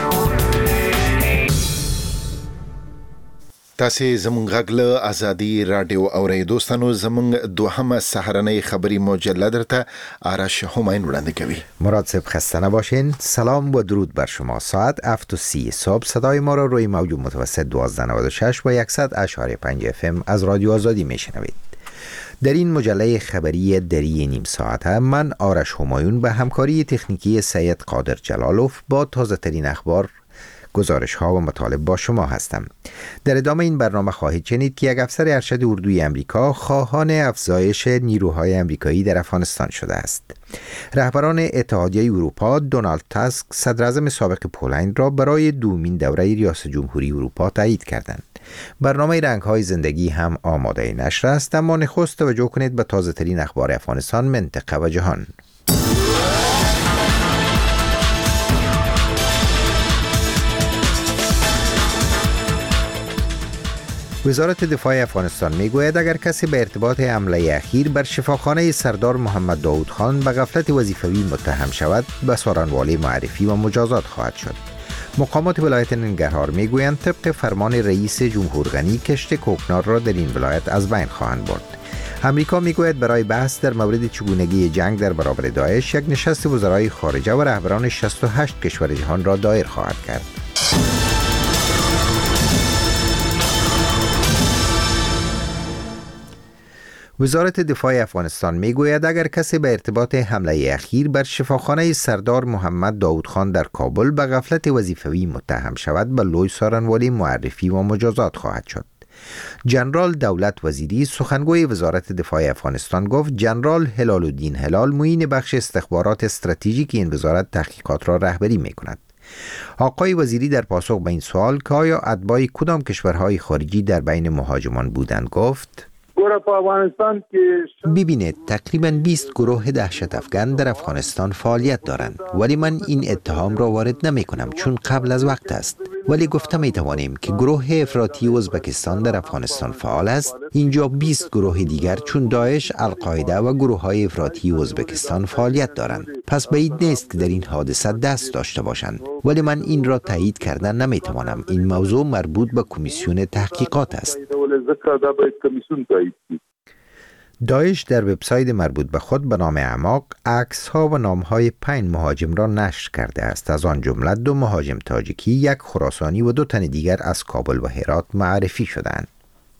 [SPEAKER 2] تاسو زمونږ غږ ازادي رادیو اورئ دوستانو زمونږ دوهمه سحرنۍ خبری مجله درته آرش هماین وړاندې کوي.
[SPEAKER 18] مراد صاحب خسته نباشین. سلام و درود بر شما. ساعت هفت و سی صبح صدای ما را روی موج متوسط دوازده نود و شش و صد اشاری پنج اف ام از رادیو آزادی میشنوید. در این مجله خبری دری نیم ساعته من آرش همایون به همکاری تکنیکی سید قادر جلالوف با تازه ترین اخبار، گزارش ها و مطالب با شما هستم. در ادامه این برنامه خواهید شنید که یک افسر ارشد اردوی امریکا خواهان افزایش نیروهای امریکایی در افغانستان شده است. رهبران اتحادیه اروپا دونالد تاسک صدر اعظم سابق پولند را برای دومین دوره ریاست جمهوری اروپا تایید کردند. برنامه رنگ‌های زندگی هم آماده نشر است، اما نخست توجه کنید به تازه ترین اخبار افغانستان، منطقه و جهان. وزارت دفاع افغانستان میگوید اگر کسی به ارتباط حمله اخیر بر شفاخانه سردار محمد داود خان به غفلت وظیفوی متهم شود به سارنوالی معرفی و مجازات خواهد شد. مقامات ولایت ننگرهار میگویند طبق فرمان رئیس جمهور غنی کشت کوکنار را در این ولایت از بین خواهند برد. امریکا میگوید برای بحث در مورد چگونگی جنگ در برابر داعش یک نشست وزرای خارجه و رهبران شصت و هشت کشور جهان را دایر خواهد کرد. وزارت دفاع افغانستان میگوید اگر کسی به ارتباط حمله اخیر بر شفاخانه سردار محمد داود خان در کابل به غفلت وظیفوی متهم شود به لوی سارنوالی معرفی و مجازات خواهد شد. جنرال دولت وزیری سخنگوی وزارت دفاع افغانستان گفت جنرال هلال الدین هلال معین بخش استخبارات استراتژیک این وزارت تحقیقات را رهبری میکند. آقای وزیری در پاسخ به این سوال که آیا اتباع کدام کشورهای خارجی در بین مهاجمان بودند گفت ببینید تقریباً بیست گروه دهشت افغان در افغانستان فعالیت دارند، ولی من این اتهام را وارد نمی کنم چون قبل از وقت است، ولی گفته می توانیم که گروه افراطی ازبکستان در افغانستان فعال است. اینجا بیست گروه دیگر چون داعش، القاعده و گروه های افراطی ازبکستان فعالیت دارند، پس بعید نیست که در این حادثه دست داشته باشند، ولی من این را تایید کردن نمی توانم. این موضوع مربوط به کمیسیون تحقیقات است. داعش در وبسایت مربوط به خود به نام اعماق عکس ها و نام های پنج مهاجم را نشر کرده است. از آن جمله دو مهاجم تاجیکی، یک خراسانی و دو تن دیگر از کابل و هرات معرفی شدند.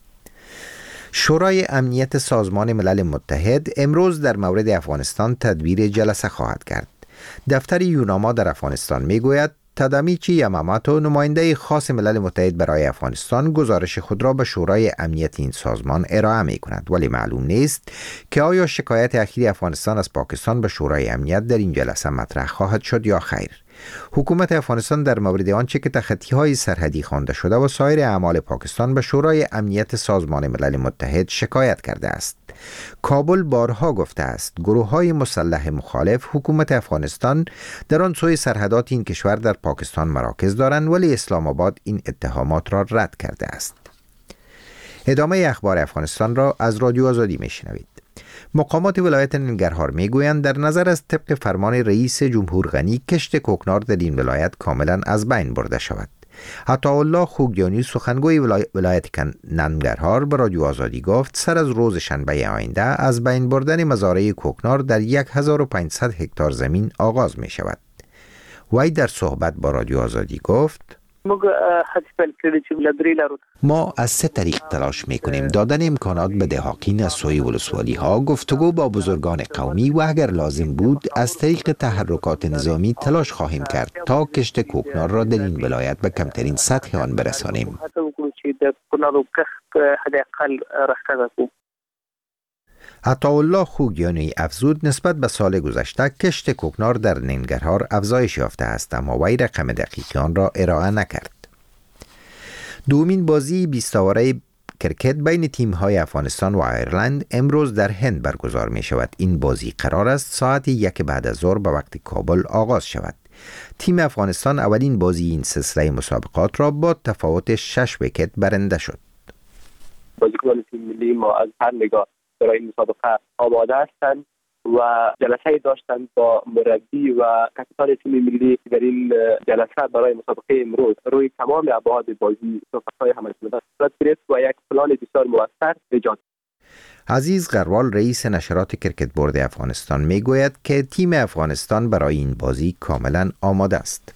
[SPEAKER 18] شورای امنیت سازمان ملل متحد امروز در مورد افغانستان تدبیر جلسه خواهد کرد. دفتر یوناما در افغانستان میگوید تادامیچی یاماماتو نماینده خاص ملل متحد برای افغانستان گزارش خود را به شورای امنیت این سازمان ارائه می کند، ولی معلوم نیست که آیا شکایت اخیر افغانستان از پاکستان به شورای امنیت در این جلسه مطرح خواهد شد یا خیر. حکومت افغانستان در مورد آنچه که تخطی‌های سرحدی خوانده شده و سایر اعمال پاکستان به شورای امنیت سازمان ملل متحد شکایت کرده است. کابل بارها گفته است گروه‌های مسلح مخالف حکومت افغانستان در آن سوی سرحدات این کشور در پاکستان مراکز دارند، ولی اسلام آباد این اتهامات را رد کرده است. ادامه اخبار افغانستان را از رادیو آزادی میشنوید. مقامات ولایت ننگرهار میگویند در نظر از طبق فرمان رئیس جمهور غنی کشت کوکنار در این ولایت کاملا از بین برده شود. عطاالله خوگیانی سخنگوی ولایت ننگرهار به رادیو آزادی گفت سر از روز شنبه آینده از بین بردن مزارع کوکنار در هزار و پانصد هکتار زمین آغاز می شود. وی در صحبت با رادیو آزادی گفت ما از سه طریق تلاش میکنیم: دادن امکانات به دهاقین از سوی ولسوالی ها، گفتگو با بزرگان قومی و اگر لازم بود از طریق تحرکات نظامی تلاش خواهیم کرد تا کشت کوکنار را در این ولایت به کمترین سطح آن برسانیم. عطاالله خوگیانی افزود نسبت به سال گذشته کشت کوکنار در ننگرهار افزایش یافته است، اما وی رقم دقیق آن را ارائه نکرد. دومین بازی بیست اوره کرکت بین تیم‌های افغانستان و ایرلند امروز در هند برگزار می شود. این بازی قرار است ساعت یک بعد از ظهر به وقت کابل آغاز شود. تیم افغانستان اولین بازی این سلسله مسابقات را با تفاوت شش ویکت برنده شد.
[SPEAKER 1] بازیکنان تیم ملی ما از هر نگاه برای این مسابقه آماده هستند و جلسه داشتند با مربی و کاپیتان تیم ملی در این جلسه برای مسابقه امروز روی تمام ابعاد بازی صحبت‌های همراه صورت گرفت و یک پلان بسیار موثر ایجاد.
[SPEAKER 18] عزیز غروال رئیس نشرات کرکت بورد افغانستان میگوید که تیم افغانستان برای این بازی کاملا آماده است.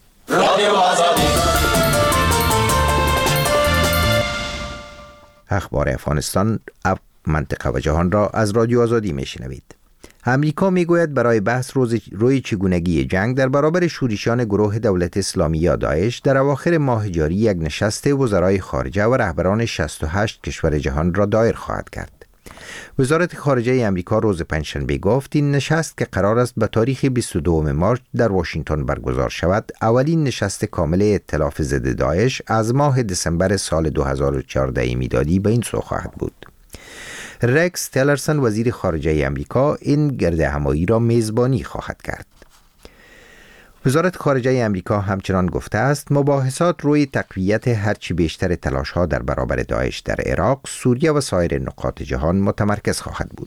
[SPEAKER 18] اخبار افغانستان منطقه و جهان را از رادیو آزادی میشنوید. امریکا میگوید برای بحث روز روی چگونگی جنگ در برابر شورشیان گروه دولت اسلامی یا داعش در اواخر ماه جاری یک نشست وزرای خارجه و رهبران شصت و هشت کشور جهان را دایر خواهد کرد. وزارت خارجه امریکا روز پنجشنبه گفت این نشست که قرار است به تاریخ بیست و دوم مارس در واشنگتن برگزار شود، اولین نشست کامل ائتلاف ضد داعش از ماه دسامبر سال دو هزار و چهارده میلادی به این سو خواهد بود. رکس تیلرسون وزیر خارجه امریکا این گرد همایی را میزبانی خواهد کرد. وزارت خارجه امریکا همچنان گفته است مباحثات روی تقویت هرچی بیشتر تلاش‌ها در برابر داعش در عراق، سوریه و سایر نقاط جهان متمرکز خواهد بود.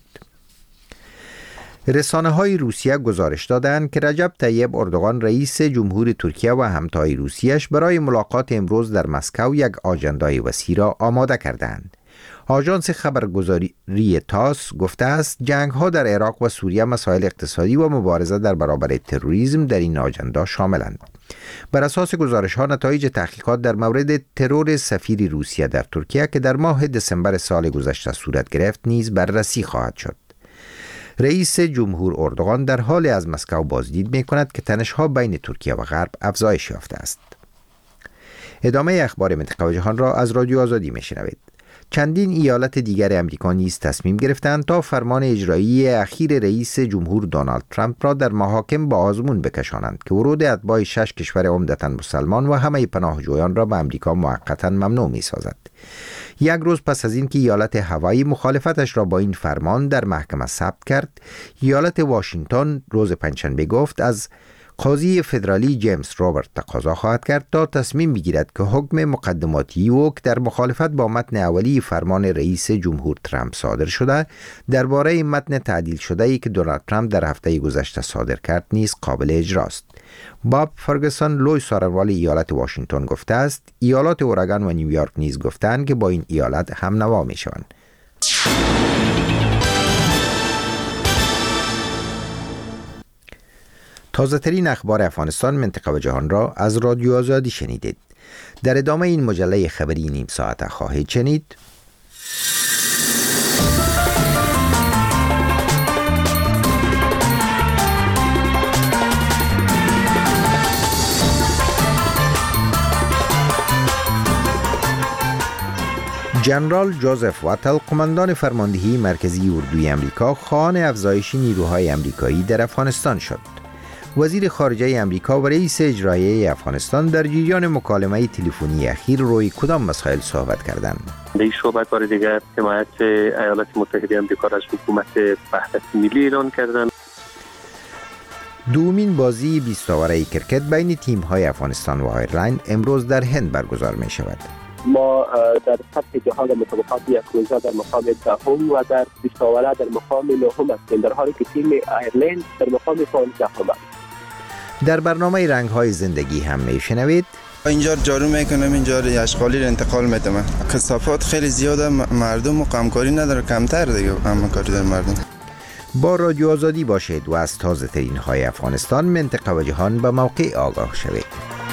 [SPEAKER 18] رسانه‌های روسیه گزارش دادند که رجب طیب اردوغان رئیس جمهور ترکیه و همتای روسیه‌اش برای ملاقات امروز در مسکو یک آژندای وسیع را آماده کردند. آژانس خبرگزاری تاس گفته است جنگ‌ها در عراق و سوریه مسائل اقتصادی و مبارزه در برابر تروریسم در این آژندا شاملند. بر اساس گزارش‌ها نتایج تحقیقات در مورد ترور سفیر روسیه در ترکیه که در ماه دسامبر سال گذشته صورت گرفت نیز بررسی خواهد شد. رئیس جمهور اردوغان در حال از مسکو بازدید می‌کند که تنش‌ها بین ترکیه و غرب افزایش یافته است. ادامه اخبار منطقه و جهان را از رادیو آزادی می‌شنوید. چندین ایالت دیگر امریکا نیز تصمیم گرفتند تا فرمان اجرایی اخیر رئیس جمهور دونالد ترامپ را در محاکم با آزمون بکشانند که ورود اتباع شش کشور عمدتاً مسلمان و همه پناهجویان را به امریکا موقتاً ممنوع می‌سازد. یک روز پس از اینکه ایالت هاوایی مخالفتش را با این فرمان در محکمه ثبت کرد، ایالت واشنگتن روز پنجشنبه گفت از قاضی فدرالی جیمز رابرت تقاضا خواهد کرد تا تصمیم بگیرد که حکم مقدماتی او که در مخالفت با متن اولی فرمان رئیس جمهور ترامپ صادر شده درباره متن تعدیل شده ای که دونالد ترامپ در هفته گذشته صادر کرد نیز قابل اجراست. باب فرگسون لوی سارنوال ایالت واشنگتن گفته است ایالات اورگان و نیویورک نیز گفتند که با این ایالت هم نوا می شوند. تازه ترین اخبار افغانستان، منطقه و جهان را از رادیو آزادی شنیدید. در ادامه این مجله خبری نیم ساعته خواهید شنید. جنرال جوزف واتل، قماندان فرماندهی مرکزی اردوی امریکا، خواهان افزایش نیروهای امریکایی در افغانستان شد. وزیر خارجه امریکا و رئیس اجرایی افغانستان در جریان مکالمه تلفنی اخیر روی کدام مسائل صحبت کردند؟
[SPEAKER 1] در این صحبت بار دیگر حمایت ایالات متحده آمریکا را از حکومت وحدت ملی اعلان کردند.
[SPEAKER 18] دومین بازی بیست اوره کرکت بین تیم‌های افغانستان و آیرلند امروز در هند برگزار می شود.
[SPEAKER 1] ما در سطح جهان مسابقات یک روزه در مقام دهم و در بیست اوره در مقام نهم هستیم، در حالی که تیم آیرلند در مقام پانزدهم است.
[SPEAKER 18] در برنامه رنگ‌های زندگی هم میشنوید.
[SPEAKER 19] اینجا جارو میکنم، اینجا اشغالی رو انتقال میدم. کثافات خیلی زیاده، مردم همکاری نداره، کمتر دیگه همکاری در مردم.
[SPEAKER 18] با رادیو آزادی باشید و از تازه ترین های افغانستان، منطقه و جهان به موقع آگاه شوید.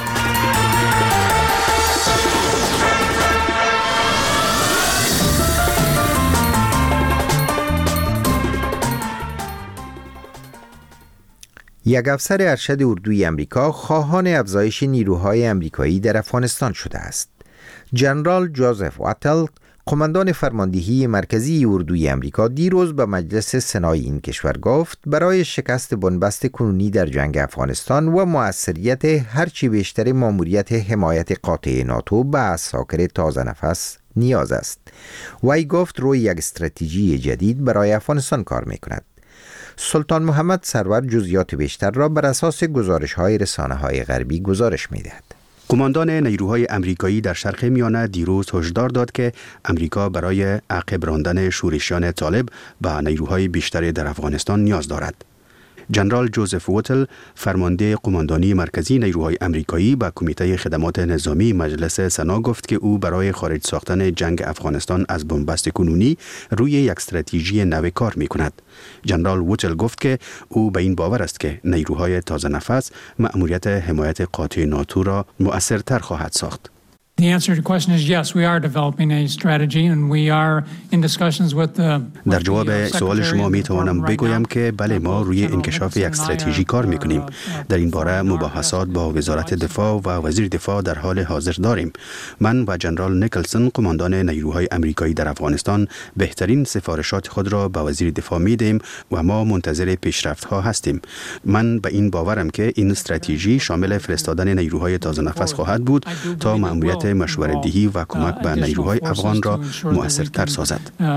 [SPEAKER 18] یک افسر ارشد اردوی امریکا خواهان افزایش نیروهای امریکایی در افغانستان شده است. جنرال جوزف واتل، قماندان فرماندهی مرکزی اردوی امریکا، دیروز به مجلس سنای این کشور گفت برای شکست بنبست کنونی در جنگ افغانستان و موثریت هرچی بیشتر ماموریت حمایت قاطع ناتو به عساکر تازه نفس نیاز است. وی گفت روی یک استراتژی جدید برای افغانستان کار می‌کند. سلطان محمد سرور جزئیات بیشتر را بر اساس گزارش‌های رسانه‌های غربی گزارش می‌دهد.
[SPEAKER 11] قماندان نیروهای امریکایی در شرق میانه دیروز هشدار داد که امریکا برای عقب راندن شورشیان طالب به نیروهای بیشتری در افغانستان نیاز دارد. جنرال جوزف واتل، فرمانده قماندانی مرکزی نیروهای امریکایی، با کمیته خدمات نظامی مجلس سنا گفت که او برای خارج ساختن جنگ افغانستان از بنبست کنونی روی یک استراتژی نو کار می‌کند. جنرال واتل گفت که او به این باور است که نیروهای تازه نفس مأموریت حمایت قاطع ناتو را مؤثرتر خواهد ساخت.
[SPEAKER 7] The answer to the question is yes, we are developing a strategy and we are in discussions with the
[SPEAKER 11] در جواب سوال شما می توانم بگویم که بله، ما روی انکشاف یک استراتژی کار می کنیم. در این باره مباحثات با وزارت دفاع و وزیر دفاع در حال حاضر داریم. من و جنرال نیکلسون، قماندان نیروهای امریکایی در افغانستان، بهترین سفارشات خود را به وزیر دفاع می دهیم و ما منتظر پیشرفت ها هستیم. من به این باورم که این استراتژی شامل فرستادن نیروهای تازه نفس خواهد بود تا مأموریت مشوره‌دهی و کمک به نیروهای افغان را مؤثرتر سازد.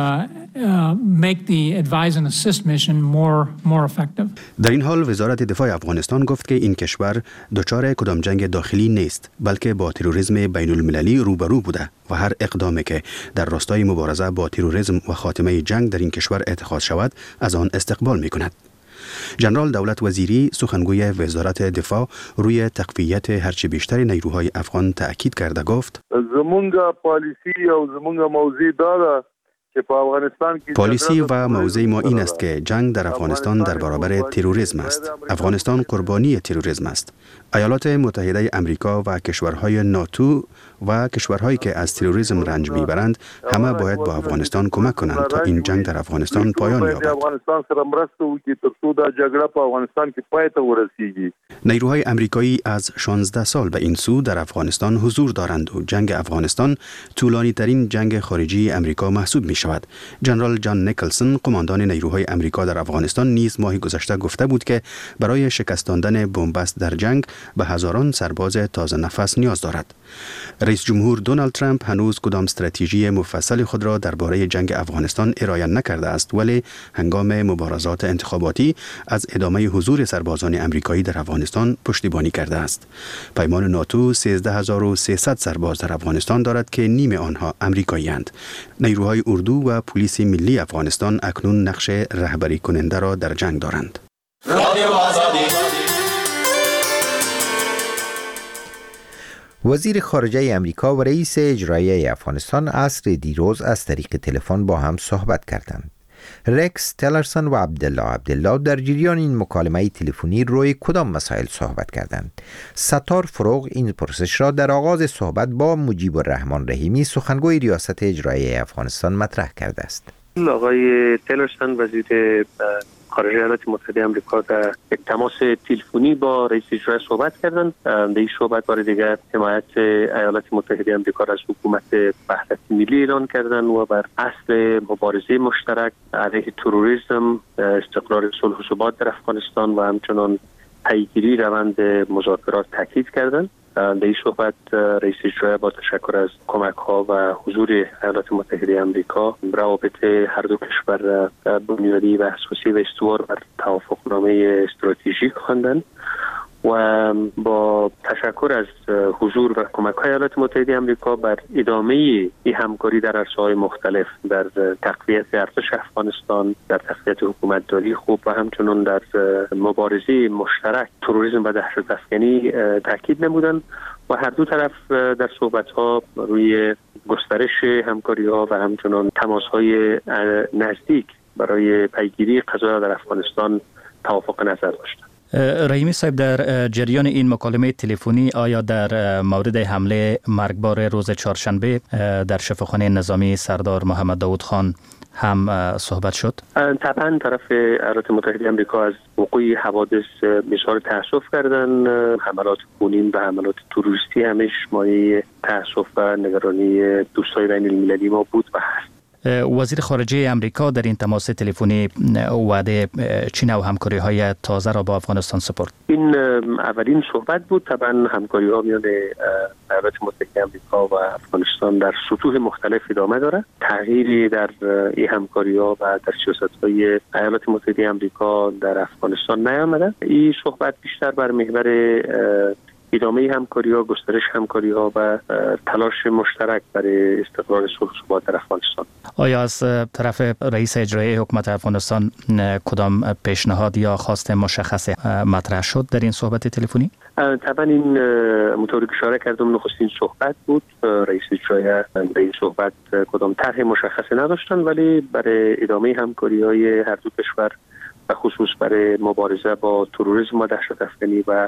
[SPEAKER 11] در این حال وزارت دفاع افغانستان گفت که این کشور دچار کدام جنگ داخلی نیست، بلکه با تروریسم بین المللی روبرو بوده و هر اقدامی که در راستای مبارزه با تروریسم و خاتمه جنگ در این کشور اتخاذ شود از آن استقبال می‌کند. جنرال دولت وزیری، سخنگوی وزارت دفاع، روی تقویت هرچه بیشتر نیروهای افغان تأکید کرده گفت
[SPEAKER 3] زمونگا پالیسی او زمونگا موضوع داره که په افغانستان کې
[SPEAKER 11] پالیسی و موضع ما این است که جنگ در افغانستان در برابر تروریسم است. افغانستان قربانی تروریسم است. ایالات متحده امریکا و کشورهای ناتو و کشورهایی که از تروریسم رنج میبرند همه باید با افغانستان کمک کنند تا این جنگ در افغانستان پایان یابد.
[SPEAKER 3] افغانستان سره مرسته وکړي ترڅو دا جګړه په افغانستان کې پای ته ورسیږي.
[SPEAKER 11] نیروهای امریکایی از شانزده سال به این سو در افغانستان حضور دارند و جنگ افغانستان طولانی ترین جنگ خارجی امریکا محسوب می شود. جنرال جان نیکلسون، قماندان نیروهای امریکا در افغانستان، نیز ماه گذشته گفته بود که برای شکستاندن بنبست در جنگ به هزاران سرباز تازه نفس نیاز دارد. رئیس جمهور دونالد ترامپ هنوز کدام استراتژی مفصل خود را درباره جنگ افغانستان ارائه نکرده است، ولی هنگام مبارزات انتخاباتی از ادامه حضور سربازان امریکایی در افغانستان پشتیبانی کرده است. پیمان ناتو سیزده هزار و سیصد سرباز در افغانستان دارد که نیم آنها امریکایی‌اند. نیروهای اردو و پلیس ملی افغانستان اکنون نقش رهبری کننده را در جنگ دارند. رادیو آزادی.
[SPEAKER 18] وزیر خارجه امریکا و رئیس اجرایی افغانستان عصر دیروز از طریق تلفن با هم صحبت کردند. رکس تلرسون و عبدالله عبدالله در جریان این مکالمه تلفنی روی کدام مسائل صحبت کردند؟ ستار فروغ این پرسش را در آغاز صحبت با مجیب الرحمن رحیمی، سخنگوی ریاست اجرایی افغانستان، مطرح کرده است.
[SPEAKER 1] آقای تلرسون وزیر خارجه ایالات متحده آمریکا در یک تماس تلفنی با رئیس اجرایی صحبت کردند. در این صحبت بار دیگر حمایت ایالات متحده آمریکا را از حکومت وحدت ملی اعلان کردند و بر اصل مبارزه مشترک علیه تروریسم، استقرار صلح و ثبات در افغانستان و همچنان پیگیری روند مذاکرات تاکید کردند. در این صحبت رئیس اجرایی با تشکر از کمک ها و حضور ایالات متحده آمریکا روابط هر دو کشور بنیادی و اساسی و استوار بر توافقنامه استراتژیک خواندند و با تشکر از حضور و کمک های ایالات متحده آمریکا بر ادامه این همکاری در عرصه‌های مختلف، در تقویت ارتش افغانستان، در تقویت حکومتداری خوب و همچنین در مبارزه مشترک تروریسم و دهشت‌افکنی تاکید نمودند و هر دو طرف در صحبت‌ها روی گسترش همکاری‌ها و همچنین تماس‌های نزدیک برای پیگیری قضایا در افغانستان توافق نظر داشتند.
[SPEAKER 20] رحیمی صاحب، در جریان این مکالمه تلفنی آیا در مورد حمله مرگبار روز چهارشنبه در شفاخانه نظامی سردار محمد داود خان هم صحبت شد؟
[SPEAKER 1] طبعا طرف ایالات متحده آمریکا از وقوع حوادث اظهار تأسف کردن. حملات خونین و حملات تروریستی همیش مایه تأسف و نگرانی دوستای بین المللی ما بود و هست.
[SPEAKER 20] وزیر خارجه امریکا در این تماس تلفنی وعده چین و همکاری های تازه را با افغانستان سپرد.
[SPEAKER 1] این اولین صحبت بود. طبعا همکاری ها میان ایالات متحده آمریکا و افغانستان در سطوح مختلف ادامه داره. تغییری در این همکاری ها و در سیاست های ایالات متحده آمریکا در افغانستان نیامده. این صحبت بیشتر بر محور ادامه همکاری‌ها، گسترش همکاری‌ها و تلاش مشترک برای استقرار صلح و ثبات در افغانستان.
[SPEAKER 20] آیا از طرف رئیس اجرایی حکومت افغانستان کدام پیشنهاد یا خواست مشخص مطرح شد در این صحبت تلفنی؟
[SPEAKER 1] طبعا این مطابق اشاره کردم نخستین صحبت بود. رئیس اجرایی در این صحبت کدام طرح مشخصی نداشتن، ولی برای ادامه همکاری‌های هر دو کشور و خصوص برای مبارزه با تروریسم و دهشت‌افکنی و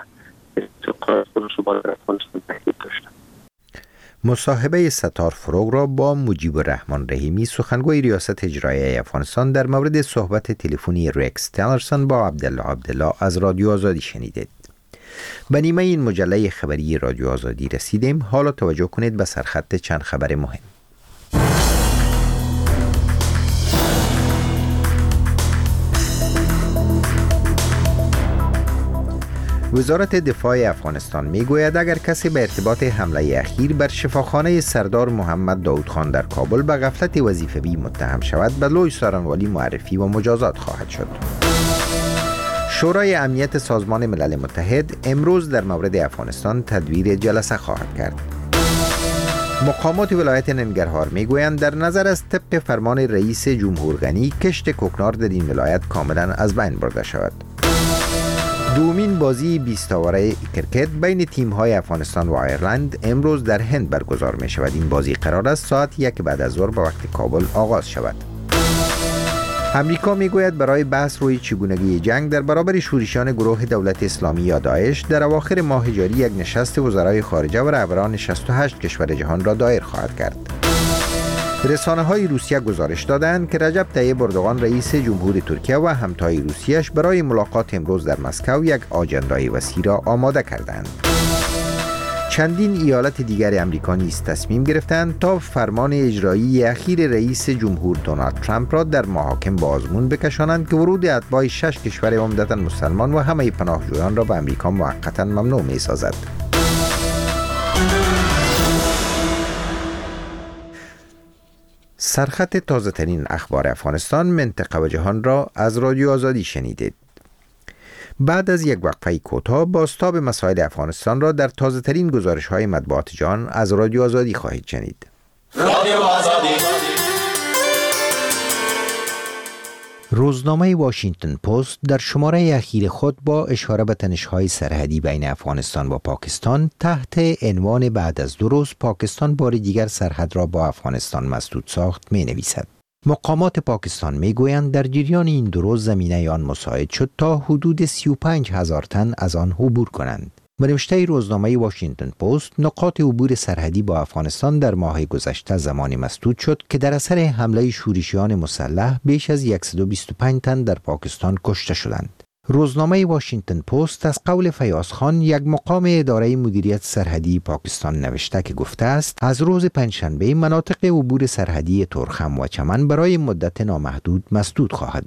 [SPEAKER 18] مصاحبه ستار فروغ را با مجیب الرحمن رحیمی، سخنگوی ریاست اجرایی افغانستان، در مورد صحبت تلفنی رکس تیلرسون با عبدالله عبدالله از رادیو آزادی شنیدید. به نیمه این مجله خبری رادیو آزادی رسیدیم. حالا توجه کنید به سرخط چند خبر مهم. وزارت دفاع افغانستان میگوید اگر کسی به ارتباط حمله اخیر بر شفاخانه سردار محمد داود خان در کابل به غفلت وظیفوی متهم شود، به لوی سارنوالی معرفی و مجازات خواهد شد. شورای امنیت سازمان ملل متحد امروز در مورد افغانستان تدویر جلسه خواهد کرد. مقامات ولایت ننگرهار میگویند در نظر از طبق فرمان رئیس جمهور غنی، کشت کوکنار در این ولایت کاملا از بین برده شود. دومین بازی بیست اوره کرکت بین تیم‌های افغانستان و ایرلند امروز در هند برگزار می شود. این بازی قرار است ساعت یک بعد از ظهر به وقت کابل آغاز شود. امریکا می گوید برای بحث روی چگونگی جنگ در برابر شورشیان گروه دولت اسلامی یا داعش در اواخر ماه جاری یک نشست وزرای خارجه و رهبران شصت و هشت کشور جهان را دایر خواهد کرد. رسانه‌های روسیه گزارش دادند که رجب طیب اردوغان رئیس جمهور ترکیه و همتای روسیه‌اش برای ملاقات امروز در مسکو یک آجندای وسیع را آماده کردند. چندین ایالت دیگر امریکا نیز تصمیم گرفتند تا فرمان اجرایی اخیر رئیس جمهور دونالد ترامپ را در محاکم به آزمون بکشانند که ورود اتباع شش کشور عمدتاً مسلمان و همه پناهجویان را به امریکا موقتاً ممنوع می‌سازد. سرخط تازه ترین اخبار افغانستان، منطقه و جهان را از رادیو آزادی شنیدید. بعد از یک وقفه کوتاه بازتاب مسائل افغانستان را در تازه ترین گزارش های مطبوعات جهان از رادیو آزادی خواهید شنید. رادیو آزادی. روزنامه واشنگتن پست در شماره اخیر خود با اشاره به تنش‌های سرحدی بین افغانستان و پاکستان تحت عنوان بعد از دو روز پاکستان بار دیگر سرحد را با افغانستان مسدود ساخت می نویسد. مقامات پاکستان می گویند در جریان این دو روز زمینه آن مساعد شد تا حدود سی و پنج هزار تن از آن عبور کنند. به نوشته روزنامه واشنگتن پست، نقاط عبور سرحدی با افغانستان در ماه گذشته زمانی مسدود شد که در اثر حمله شورشیان مسلح بیش از صد و بیست و پنج تن در پاکستان کشته شدند. روزنامه واشنگتن پست از قول فیاض خان، یک مقام اداره مدیریت سرحدی پاکستان، نوشته که گفته است از روز پنجشنبه مناطق عبور سرحدی تورخم و چمن برای مدت نامحدود مسدود خواهد بود.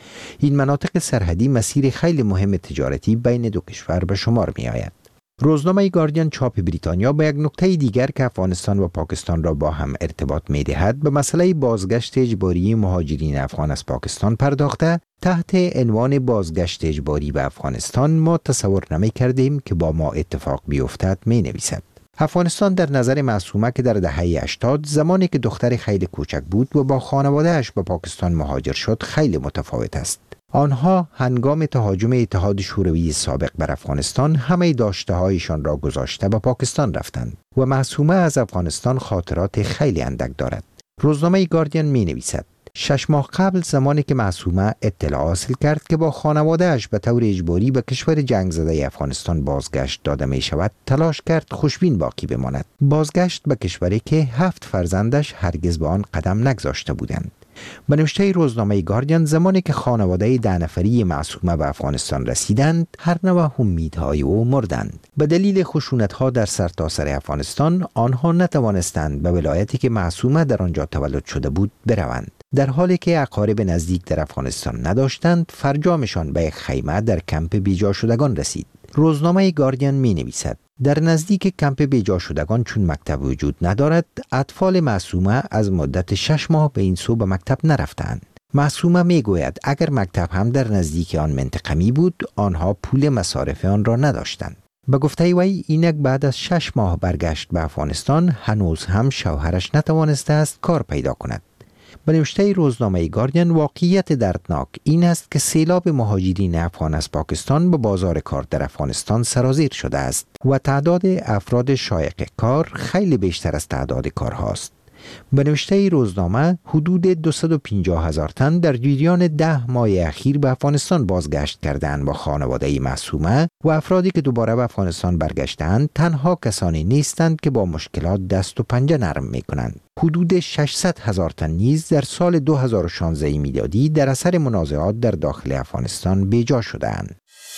[SPEAKER 18] این مناطق سرحدی مسیر خیلی مهم تجارتی بین دو کشور به شمار می آید. روزنامه گاردین چاپ بریتانیا به یک نکته دیگر که افغانستان و پاکستان را با هم ارتباط می دهد به مسئله بازگشت اجباری مهاجرین افغان از پاکستان پرداخته، تحت عنوان بازگشت اجباری به افغانستان ما تصور نمی کردیم که با ما اتفاق بیفتد می نویسد. افغانستان در نظر معصومه که در دهه هشتاد زمانی که دختر خیلی کوچک بود و با خانواده‌اش به پاکستان مهاجر شد خیلی متفاوت است. آنها هنگام تهاجم اتحاد شوروی سابق بر افغانستان همه داشته‌هایشان را گذاشته به پاکستان رفتند و معصومه از افغانستان خاطرات خیلی اندک دارد. روزنامه گاردین می نویسد شش ماه قبل زمانی که معصومه اطلاع حاصل کرد که با خانواده‌اش به طور اجباری به کشور جنگ زده افغانستان بازگشت داده می شود، تلاش کرد خوشبین باقی بماند. بازگشت به کشوری که هفت فرزندش هرگز به آن قدم نگذاشته بودند. به نوشته روزنامه گاردین زمانی که خانواده ده نفری معصومه به افغانستان رسیدند، هر نوع امیدهای او مردند. به دلیل خشونت‌ها در سرتاسر افغانستان آنها نتوانستند به ولایتی که معصومه در آنجا تولد شده بود بروند. در حالی که اقارب نزدیک در افغانستان نداشتند، فرجامشان به یک خیمه در کمپ بیجا شدگان رسید. روزنامه گاردین می نویسد در نزدیک کمپ بیجا شدگان چون مکتب وجود ندارد، اطفال معصومه از مدت شش ماه به این سو به مکتب نرفتند. معصومه می گوید اگر مکتب هم در نزدیک آن منطقه می بود، آنها پول مصارف آن را نداشتند. به گفته وی اینک بعد از شش ماه برگشت به افغانستان هنوز هم شوهرش نتوانسته است کار پیدا کند. به نوشته روزنامه گاردین واقعیت دردناک این است که سیلاب مهاجرین افغان از پاکستان به بازار کار در افغانستان سرازیر شده است و تعداد افراد شایق کار خیلی بیشتر از تعداد کارهاست. به نوشته روزنامه حدود دویست و پنجاه هزار تن در جریان ده ماه اخیر به افغانستان بازگشت کردند با خانواده معصومه و افرادی که دوباره به افغانستان برگشتند تنها کسانی نیستند که با مشکلات دست و پنجه نرم می کنند. حدود ششصد هزار تن نیز در سال دو هزار و شانزده میلادی در اثر منازعات در داخل افغانستان بیجا شدند.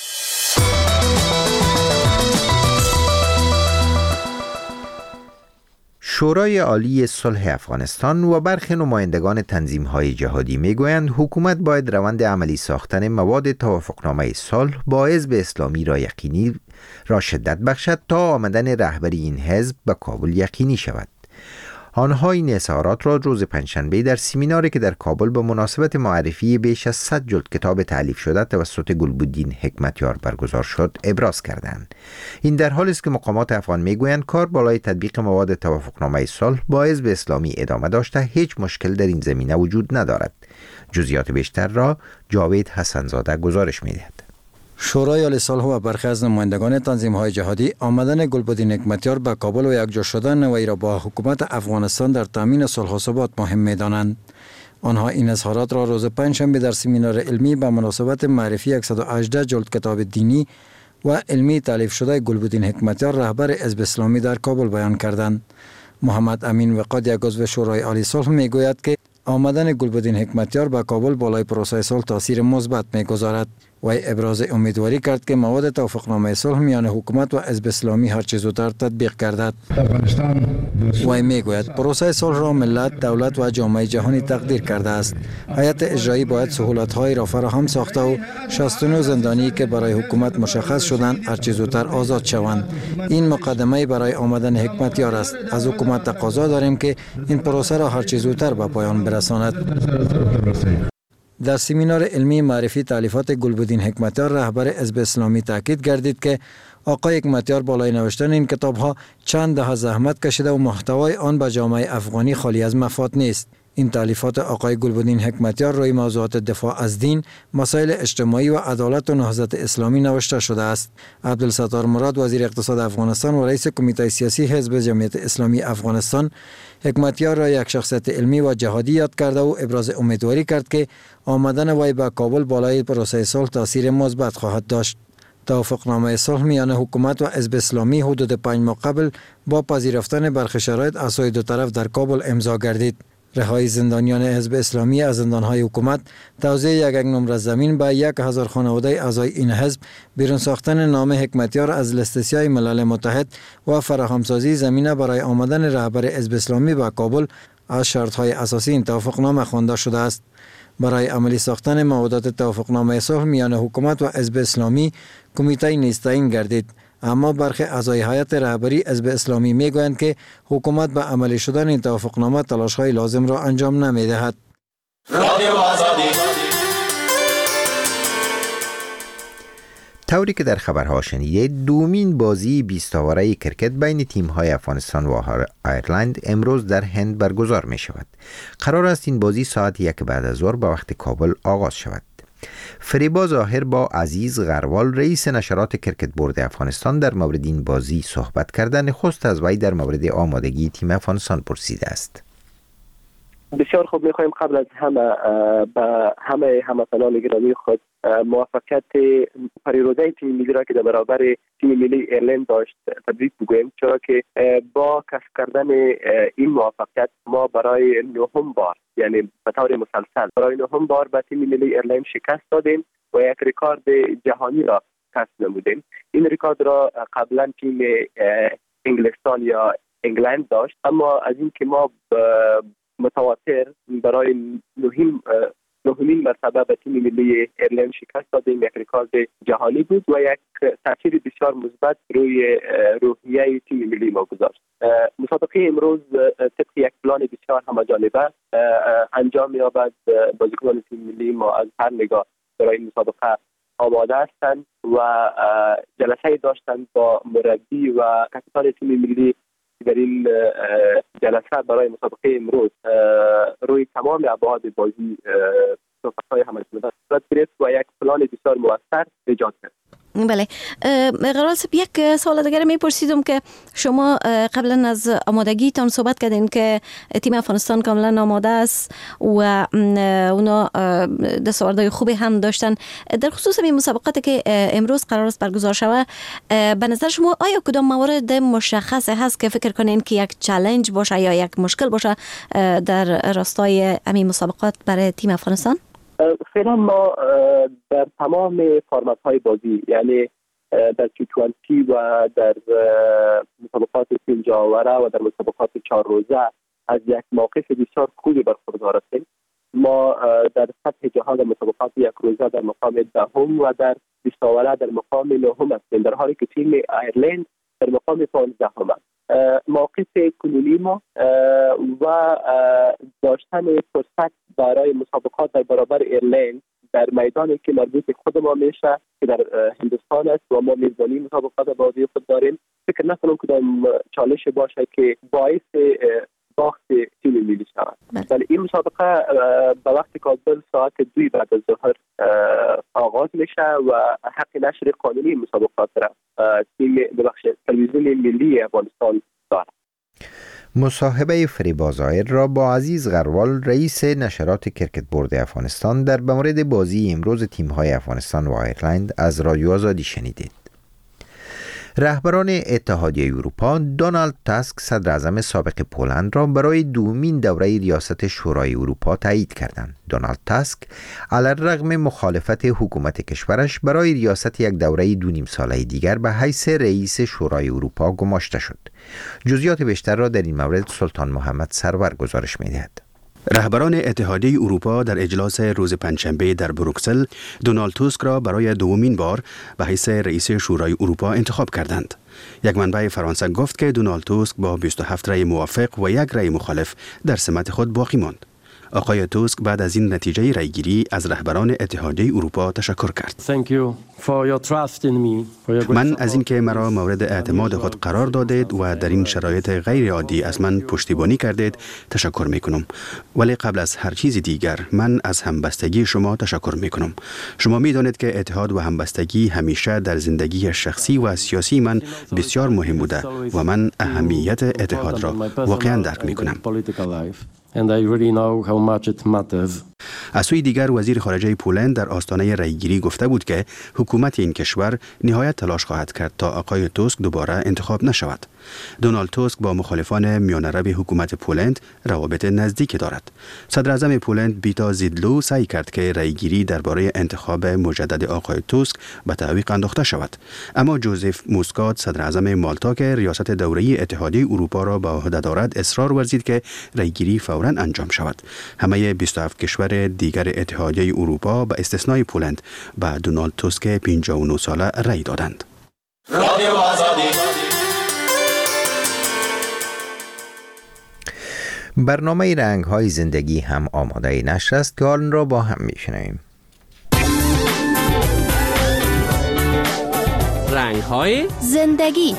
[SPEAKER 18] شورای عالی صلح افغانستان و برخی نمایندگان تنظیم‌های جهادی می‌گویند حکومت باید روند عملی ساختن مواد توافقنامه صلح با حزب اسلامی را یقینی را شدت بخشد تا آمدن رهبری این حزب به کابل یقینی شود. آنها این اظهارات را روز پنجشنبه در سمیناری که در کابل به مناسبت معرفی بیش از صد جلد کتاب تألیف شده توسط گلبدین حکمتیار برگزار شد ابراز کردند. این در حالی است که مقامات افغان میگویند کار بالای تطبیق مواد توافقنامه صلح با حزب اسلامی ادامه داشته هیچ مشکل در این زمینه وجود ندارد. جزئیات بیشتر را جاوید حسنزاده گزارش می‌دهد.
[SPEAKER 21] شورای عالی صلح و برخی از نمایندگان تنظیم‌های جهادی آمدن گلبدین حکمتیار به کابل و یکجا شدن وی را با حکومت افغانستان در تامین صلح و ثبات مهم می‌دانند. آنها این اظهارات را روز پنجشنبه در سمینار علمی به مناسبت معرفی صد و هجده جلد کتاب دینی و علمی تألیف شده گلبدین حکمتیار رهبر حزب اسلامی در کابل بیان کردند. محمد امین وقاد یک عضو شورای عالی صلح می‌گوید که آمدن گلبدین حکمتیار به کابل بالای پروسه صلح تاثیر مثبت می‌گذارد. وی ابراز امیدواری کرد که مواد توافقنامه صلح میان حکومت و حزب اسلامی هر چه زودتر تطبیق گردد. وی میگوید پروسه صلح را ملت، دولت و جامعه جهانی تقدیر کرده است. هیئت اجرایی باید سهولت‌های را فراهم ساخته و شصت و نه زندانی که برای حکومت مشخص شدند هر چه زودتر آزاد شوند. این مقدمه برای آمدن حکمتیار است. از حکومت تقاضا داریم که این پروسه را هر چه زودتر به پایان برساند. در سمینار علمی معرفی تالیفات گلبدین حکمتیار رهبر حزب اسلامی تاکید گردید که آقای حکمتیار بالای نوشتن این کتاب‌ها چند دهه زحمت کشیده و محتوای آن به جامعه افغانی خالی از مفاد نیست. این تالیفات آقای گلبدین حکمتیار روی موضوعات دفاع از دین، مسائل اجتماعی و عدالت و نهضت اسلامی نوشته شده است. عبدالستار مراد وزیر اقتصاد افغانستان و رئیس کمیته سیاسی حزب جمعیت اسلامی افغانستان حکمتیار را یک شخصیت علمی و جهادی یاد کرده و ابراز امیدواری کرد که آمدن وی به کابل بالای پروسه صلح تاثیر مثبت خواهد داشت. توافقنامه صلح میان حکومت و حزب اسلامی حدود پنج ماه قبل با پذیرفتن برخی شرایط از سوی دو طرف در کابل امضا گردید. رهایی زندانیان حزب اسلامی از زندانهای حکومت، توزیع یک نمره زمین به یک هزار خانواده اعضای این حزب، بیرون ساختن نام حکمتیار از لیست سیاه ملل متحد و فراهمسازی زمینه برای آمدن رهبر حزب اسلامی به کابل از شرطهای اساسی این توافقنامه خوانده شده است. برای عملی ساختن موادات توافقنامه صلح میان حکومت و حزب اسلامی کمیته نیستاین گردید. اما برخی اعضای هیئت رهبری حزب اسلامی میگویند که حکومت به عملی شدن این توافقنامه تلاش‌های لازم را انجام نمی‌دهد.
[SPEAKER 18] طوری که در خبرها شنیدید، دومین بازی بیست اوره کرکت بین تیم‌های افغانستان و آیرلند امروز در هند برگزار می شود. قرار است این بازی ساعت یک بعد از ظهر به وقت کابل آغاز شود. فریبا ظاهر با عزیز غروال رئیس نشرات کرکت بورد افغانستان در مورد این بازی صحبت کرده. نخست از وی در مورد آمادگی تیم افغانستان پرسیده است.
[SPEAKER 1] بسیار خوب، می‌خوایم قبل از همه به همه هموطنان گرامی خود موفقیت پریروزه تیم ملی را که در برابر تیم ملی ایرلند داشت تبریک بگوییم، چرا که با کسب کردن این موفقیت ما برای نهم بار، یعنی به طور مسلسل برای نهم بار به تیم ملی ایرلند شکست دادیم و یک رکورد جهانی را کسب نمودیم. این رکورد را قبلا تیم انگلستان یا انگلند داشت، اما از این که ما متواتر برای نهم نهمین مرتبه به تیم ملی ایرلند شکست دادیم، یک رکورد جهانی بود و یک تاثیر بسیار مثبت روی روحیه تیم ملی ما گذاشت. مسابقه امروز طبق یک پلان بسیار همه‌جانبه انجام یابد. بازیکنان تیم ملی ما از هر نگاه برای این مسابقه آماده هستند و جلسه داشتند با مربی و کاپیتان تیم ملی در این جلسه برای مسابقه امروز روی تمام ابعاد بازی صحبت‌های همه‌جانبه صورت گرفت و یک پلان بسیار موثر ایجاد کرد.
[SPEAKER 6] بله، غرال صاحب، یک سوال دیگر میپرسیدم که شما قبلا از آمادگیتان صحبت کردین که تیم افغانستان کاملا آماده است و اونا دستاوردهای خوبی هم داشتن. در خصوص این مسابقاتی که امروز قرار است برگزار شود، به نظر شما آیا کدام موارد مشخص هست که فکر کنین که یک چالش باشه یا یک مشکل باشه در راستای همین مسابقات برای تیم افغانستان؟
[SPEAKER 1] فعلا ما در تمام فرمت های بازی، یعنی در تی بیست و در مسابقات پنجاه اوره و در مسابقات چهار روزه از یک موقف بسیار خوبی برخوردار هستیم. ما در سطح جهان در مسابقات یک روزه در مقام دهم و در بیست اوره در مقام نهم هستیم، در حالی که تیم ایرلند در مقام پانزدهم است. موقف کنونی ما و داشتن فرصت برای مسابقات در برابر ایرلند در میدانی که مربوط خود ما میشه که در هندوستان است و ما میزبانی مسابقات بازی خود داریم، فکر نکنم کدام چالش باشه که باعث باخت تیم ملی شود. ولی این مسابقه به وقت کابل ساعت دوی بعد از ظهر آغاز میشه و حق نشر قانونی مسابقات را تیم ببخشید تلویزیون ملی افغانستان دارد.
[SPEAKER 18] مصاحبه فریبا ظاهر را با عزیز غروال رئیس نشرات کرکت بورد افغانستان در مورد بازی امروز تیم‌های افغانستان و آیرلند از رادیو آزادی شنیدید. رهبران اتحادیه اروپا دونالد تاسک صدر اعظم سابق پولند را برای دومین دوره ریاست شورای اروپا تایید کردند. دونالد تاسک علیرغم مخالفت حکومت کشورش برای ریاست یک دوره دو نیم ساله دیگر به حیث رئیس شورای اروپا گماشته شد. جزئیات بیشتر را در این مورد سلطان محمد سرور گزارش می‌دهد.
[SPEAKER 11] رهبران اتحادیه اروپا در اجلاس روز پنجشنبه در بروکسل دونالد توسک را برای دومین بار به حیث رئیس شورای اروپا انتخاب کردند. یک منبع فرانسه گفت که دونالد توسک با بیست و هفت رأی موافق و یک رأی مخالف در سمت خود باقی ماند. آقای توسک بعد از این نتیجه رأیگیری از رهبران اتحادیه اروپا تشکر کرد. من از اینکه مرا مورد اعتماد خود قرار دادید و در این شرایط غیر عادی از من پشتیبانی کردید تشکر میکنم. ولی قبل از هر چیز دیگر من از همبستگی شما تشکر میکنم. شما میدانید که اتحاد و همبستگی همیشه در زندگی شخصی و سیاسی من بسیار مهم بوده و من اهمیت اتحاد را واقعا درک میکنم.
[SPEAKER 13] And I really know how much it matters.
[SPEAKER 11] از سوی دیگر وزیر خارجه پولند در آستانه رأیگیری گفته بود که حکومت این کشور نهایت تلاش خواهد کرد تا آقای توسک دوباره انتخاب نشود. دونالد توسک با مخالفان میانه حکومت پولند روابط نزدیک دارد. صدر اعظم پولند بیتا زیدلو سعی کرد که رأیگیری درباره انتخاب مجدد آقای توسک به تعویق انداخته شود، اما جوزف موسکات صدر اعظم مالتا که ریاست دوره اتحادیه اروپا را به عهده دارد اصرار ورزید که رأیگیری فوری فوراً انجام شود. همه بیست و هفت کشور دیگر اتحادیه اروپا به استثنای پولند به دونالد توسک پنجاه و نه ساله رأی دادند.
[SPEAKER 2] رادیو آزادی.
[SPEAKER 18] برنامه رنگ‌های زندگی هم آماده نشر است که آن را با هم می‌شنویم.
[SPEAKER 4] رنگ‌های زندگی.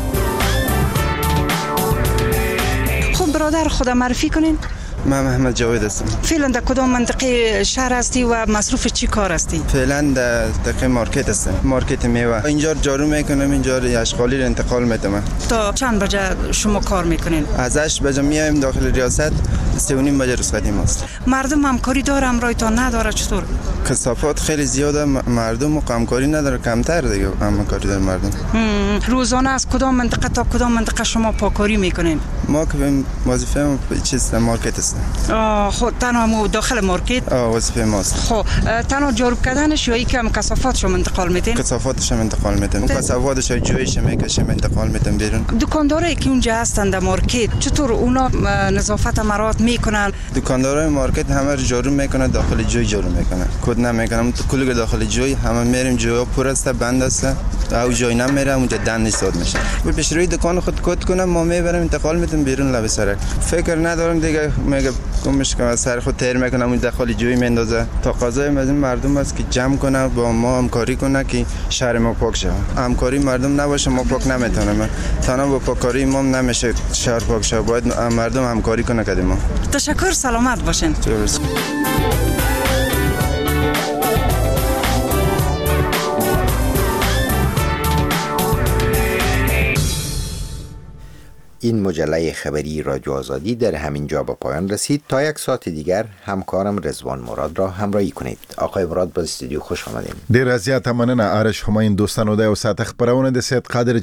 [SPEAKER 22] خب برادر خدا معرفی کنین.
[SPEAKER 19] من محمد جاوید هستم.
[SPEAKER 22] فعلا در کدام منطقه شهر هستی و مصروف چی کار هستی؟
[SPEAKER 19] فعلا در دقیقه مارکت هستم، مارکت میوه. اینجا جارو میکنم، اینجا اشغالی رو انتقال میدم.
[SPEAKER 22] تا چند بجه شما کار میکنین؟
[SPEAKER 19] از هشت بجه میایم داخل ریاست، سه و نیم بجه رخصتی ماست.
[SPEAKER 22] مردم همکاری داره امرایتان نداره چطور؟
[SPEAKER 19] کثافات خیلی زیاده، مردم همکاری نداره، کمتر دیگه همکاری داره مردم.
[SPEAKER 22] روزانه از کدام منطقه تا کدام منطقه شما پاکاری میکنین؟
[SPEAKER 19] ما که وظیفه چیز مارکت است.
[SPEAKER 22] آه خب تنها داخل مارکت؟
[SPEAKER 19] آه وظیفه ماست.
[SPEAKER 22] خب تنها جارو کردنش یا یکم کثافاتشو انتقال میدین؟
[SPEAKER 19] کثافاتش انتقال میدن. کثافاتش جویش میکشیم انتقال میدن بیرون.
[SPEAKER 22] دکاندارایی که اونجا هستن در مارکت چطور اونا نظافت مراعات میکنن؟
[SPEAKER 19] دکاندارای مارکت همه جارو میکنن، داخل جوی جارو میکنن. کد نمیکنم تو کل داخل جوی همه میریم، جویا پر است، بند است. او جای نمیرم اونجا دند ایستاد میشه. به پیش روی دکان خود کد کنم، ما میبرم انتقال میدم بیرون لب سرک. فکر ندارم دیگه میگه گمش کنم سر خود تیر میکنم اون داخل جوی میندازه. تقاضای مردم است که جمع کنه با ما همکاری کنه که شهر ما پاک شه. همکاری مردم نباشه ما پاک نمیتونیم. تنها با پاکاری ما نمیشه شهر پاک شه. باید مردم همکاری کنه کدی ما.
[SPEAKER 22] تشکر، سلامت باشین.
[SPEAKER 18] این مجله خبری رادیو آزادی در همین جا به پایان رسید. تا یک ساعت دیگر همکارم رضوان مراد را همراهی کنید. آقای مراد به استودیو خوش آمدید.
[SPEAKER 2] ډیر زیات مننه. آرش هماین دوستانو د یو ساعت خبرونه د سید قادر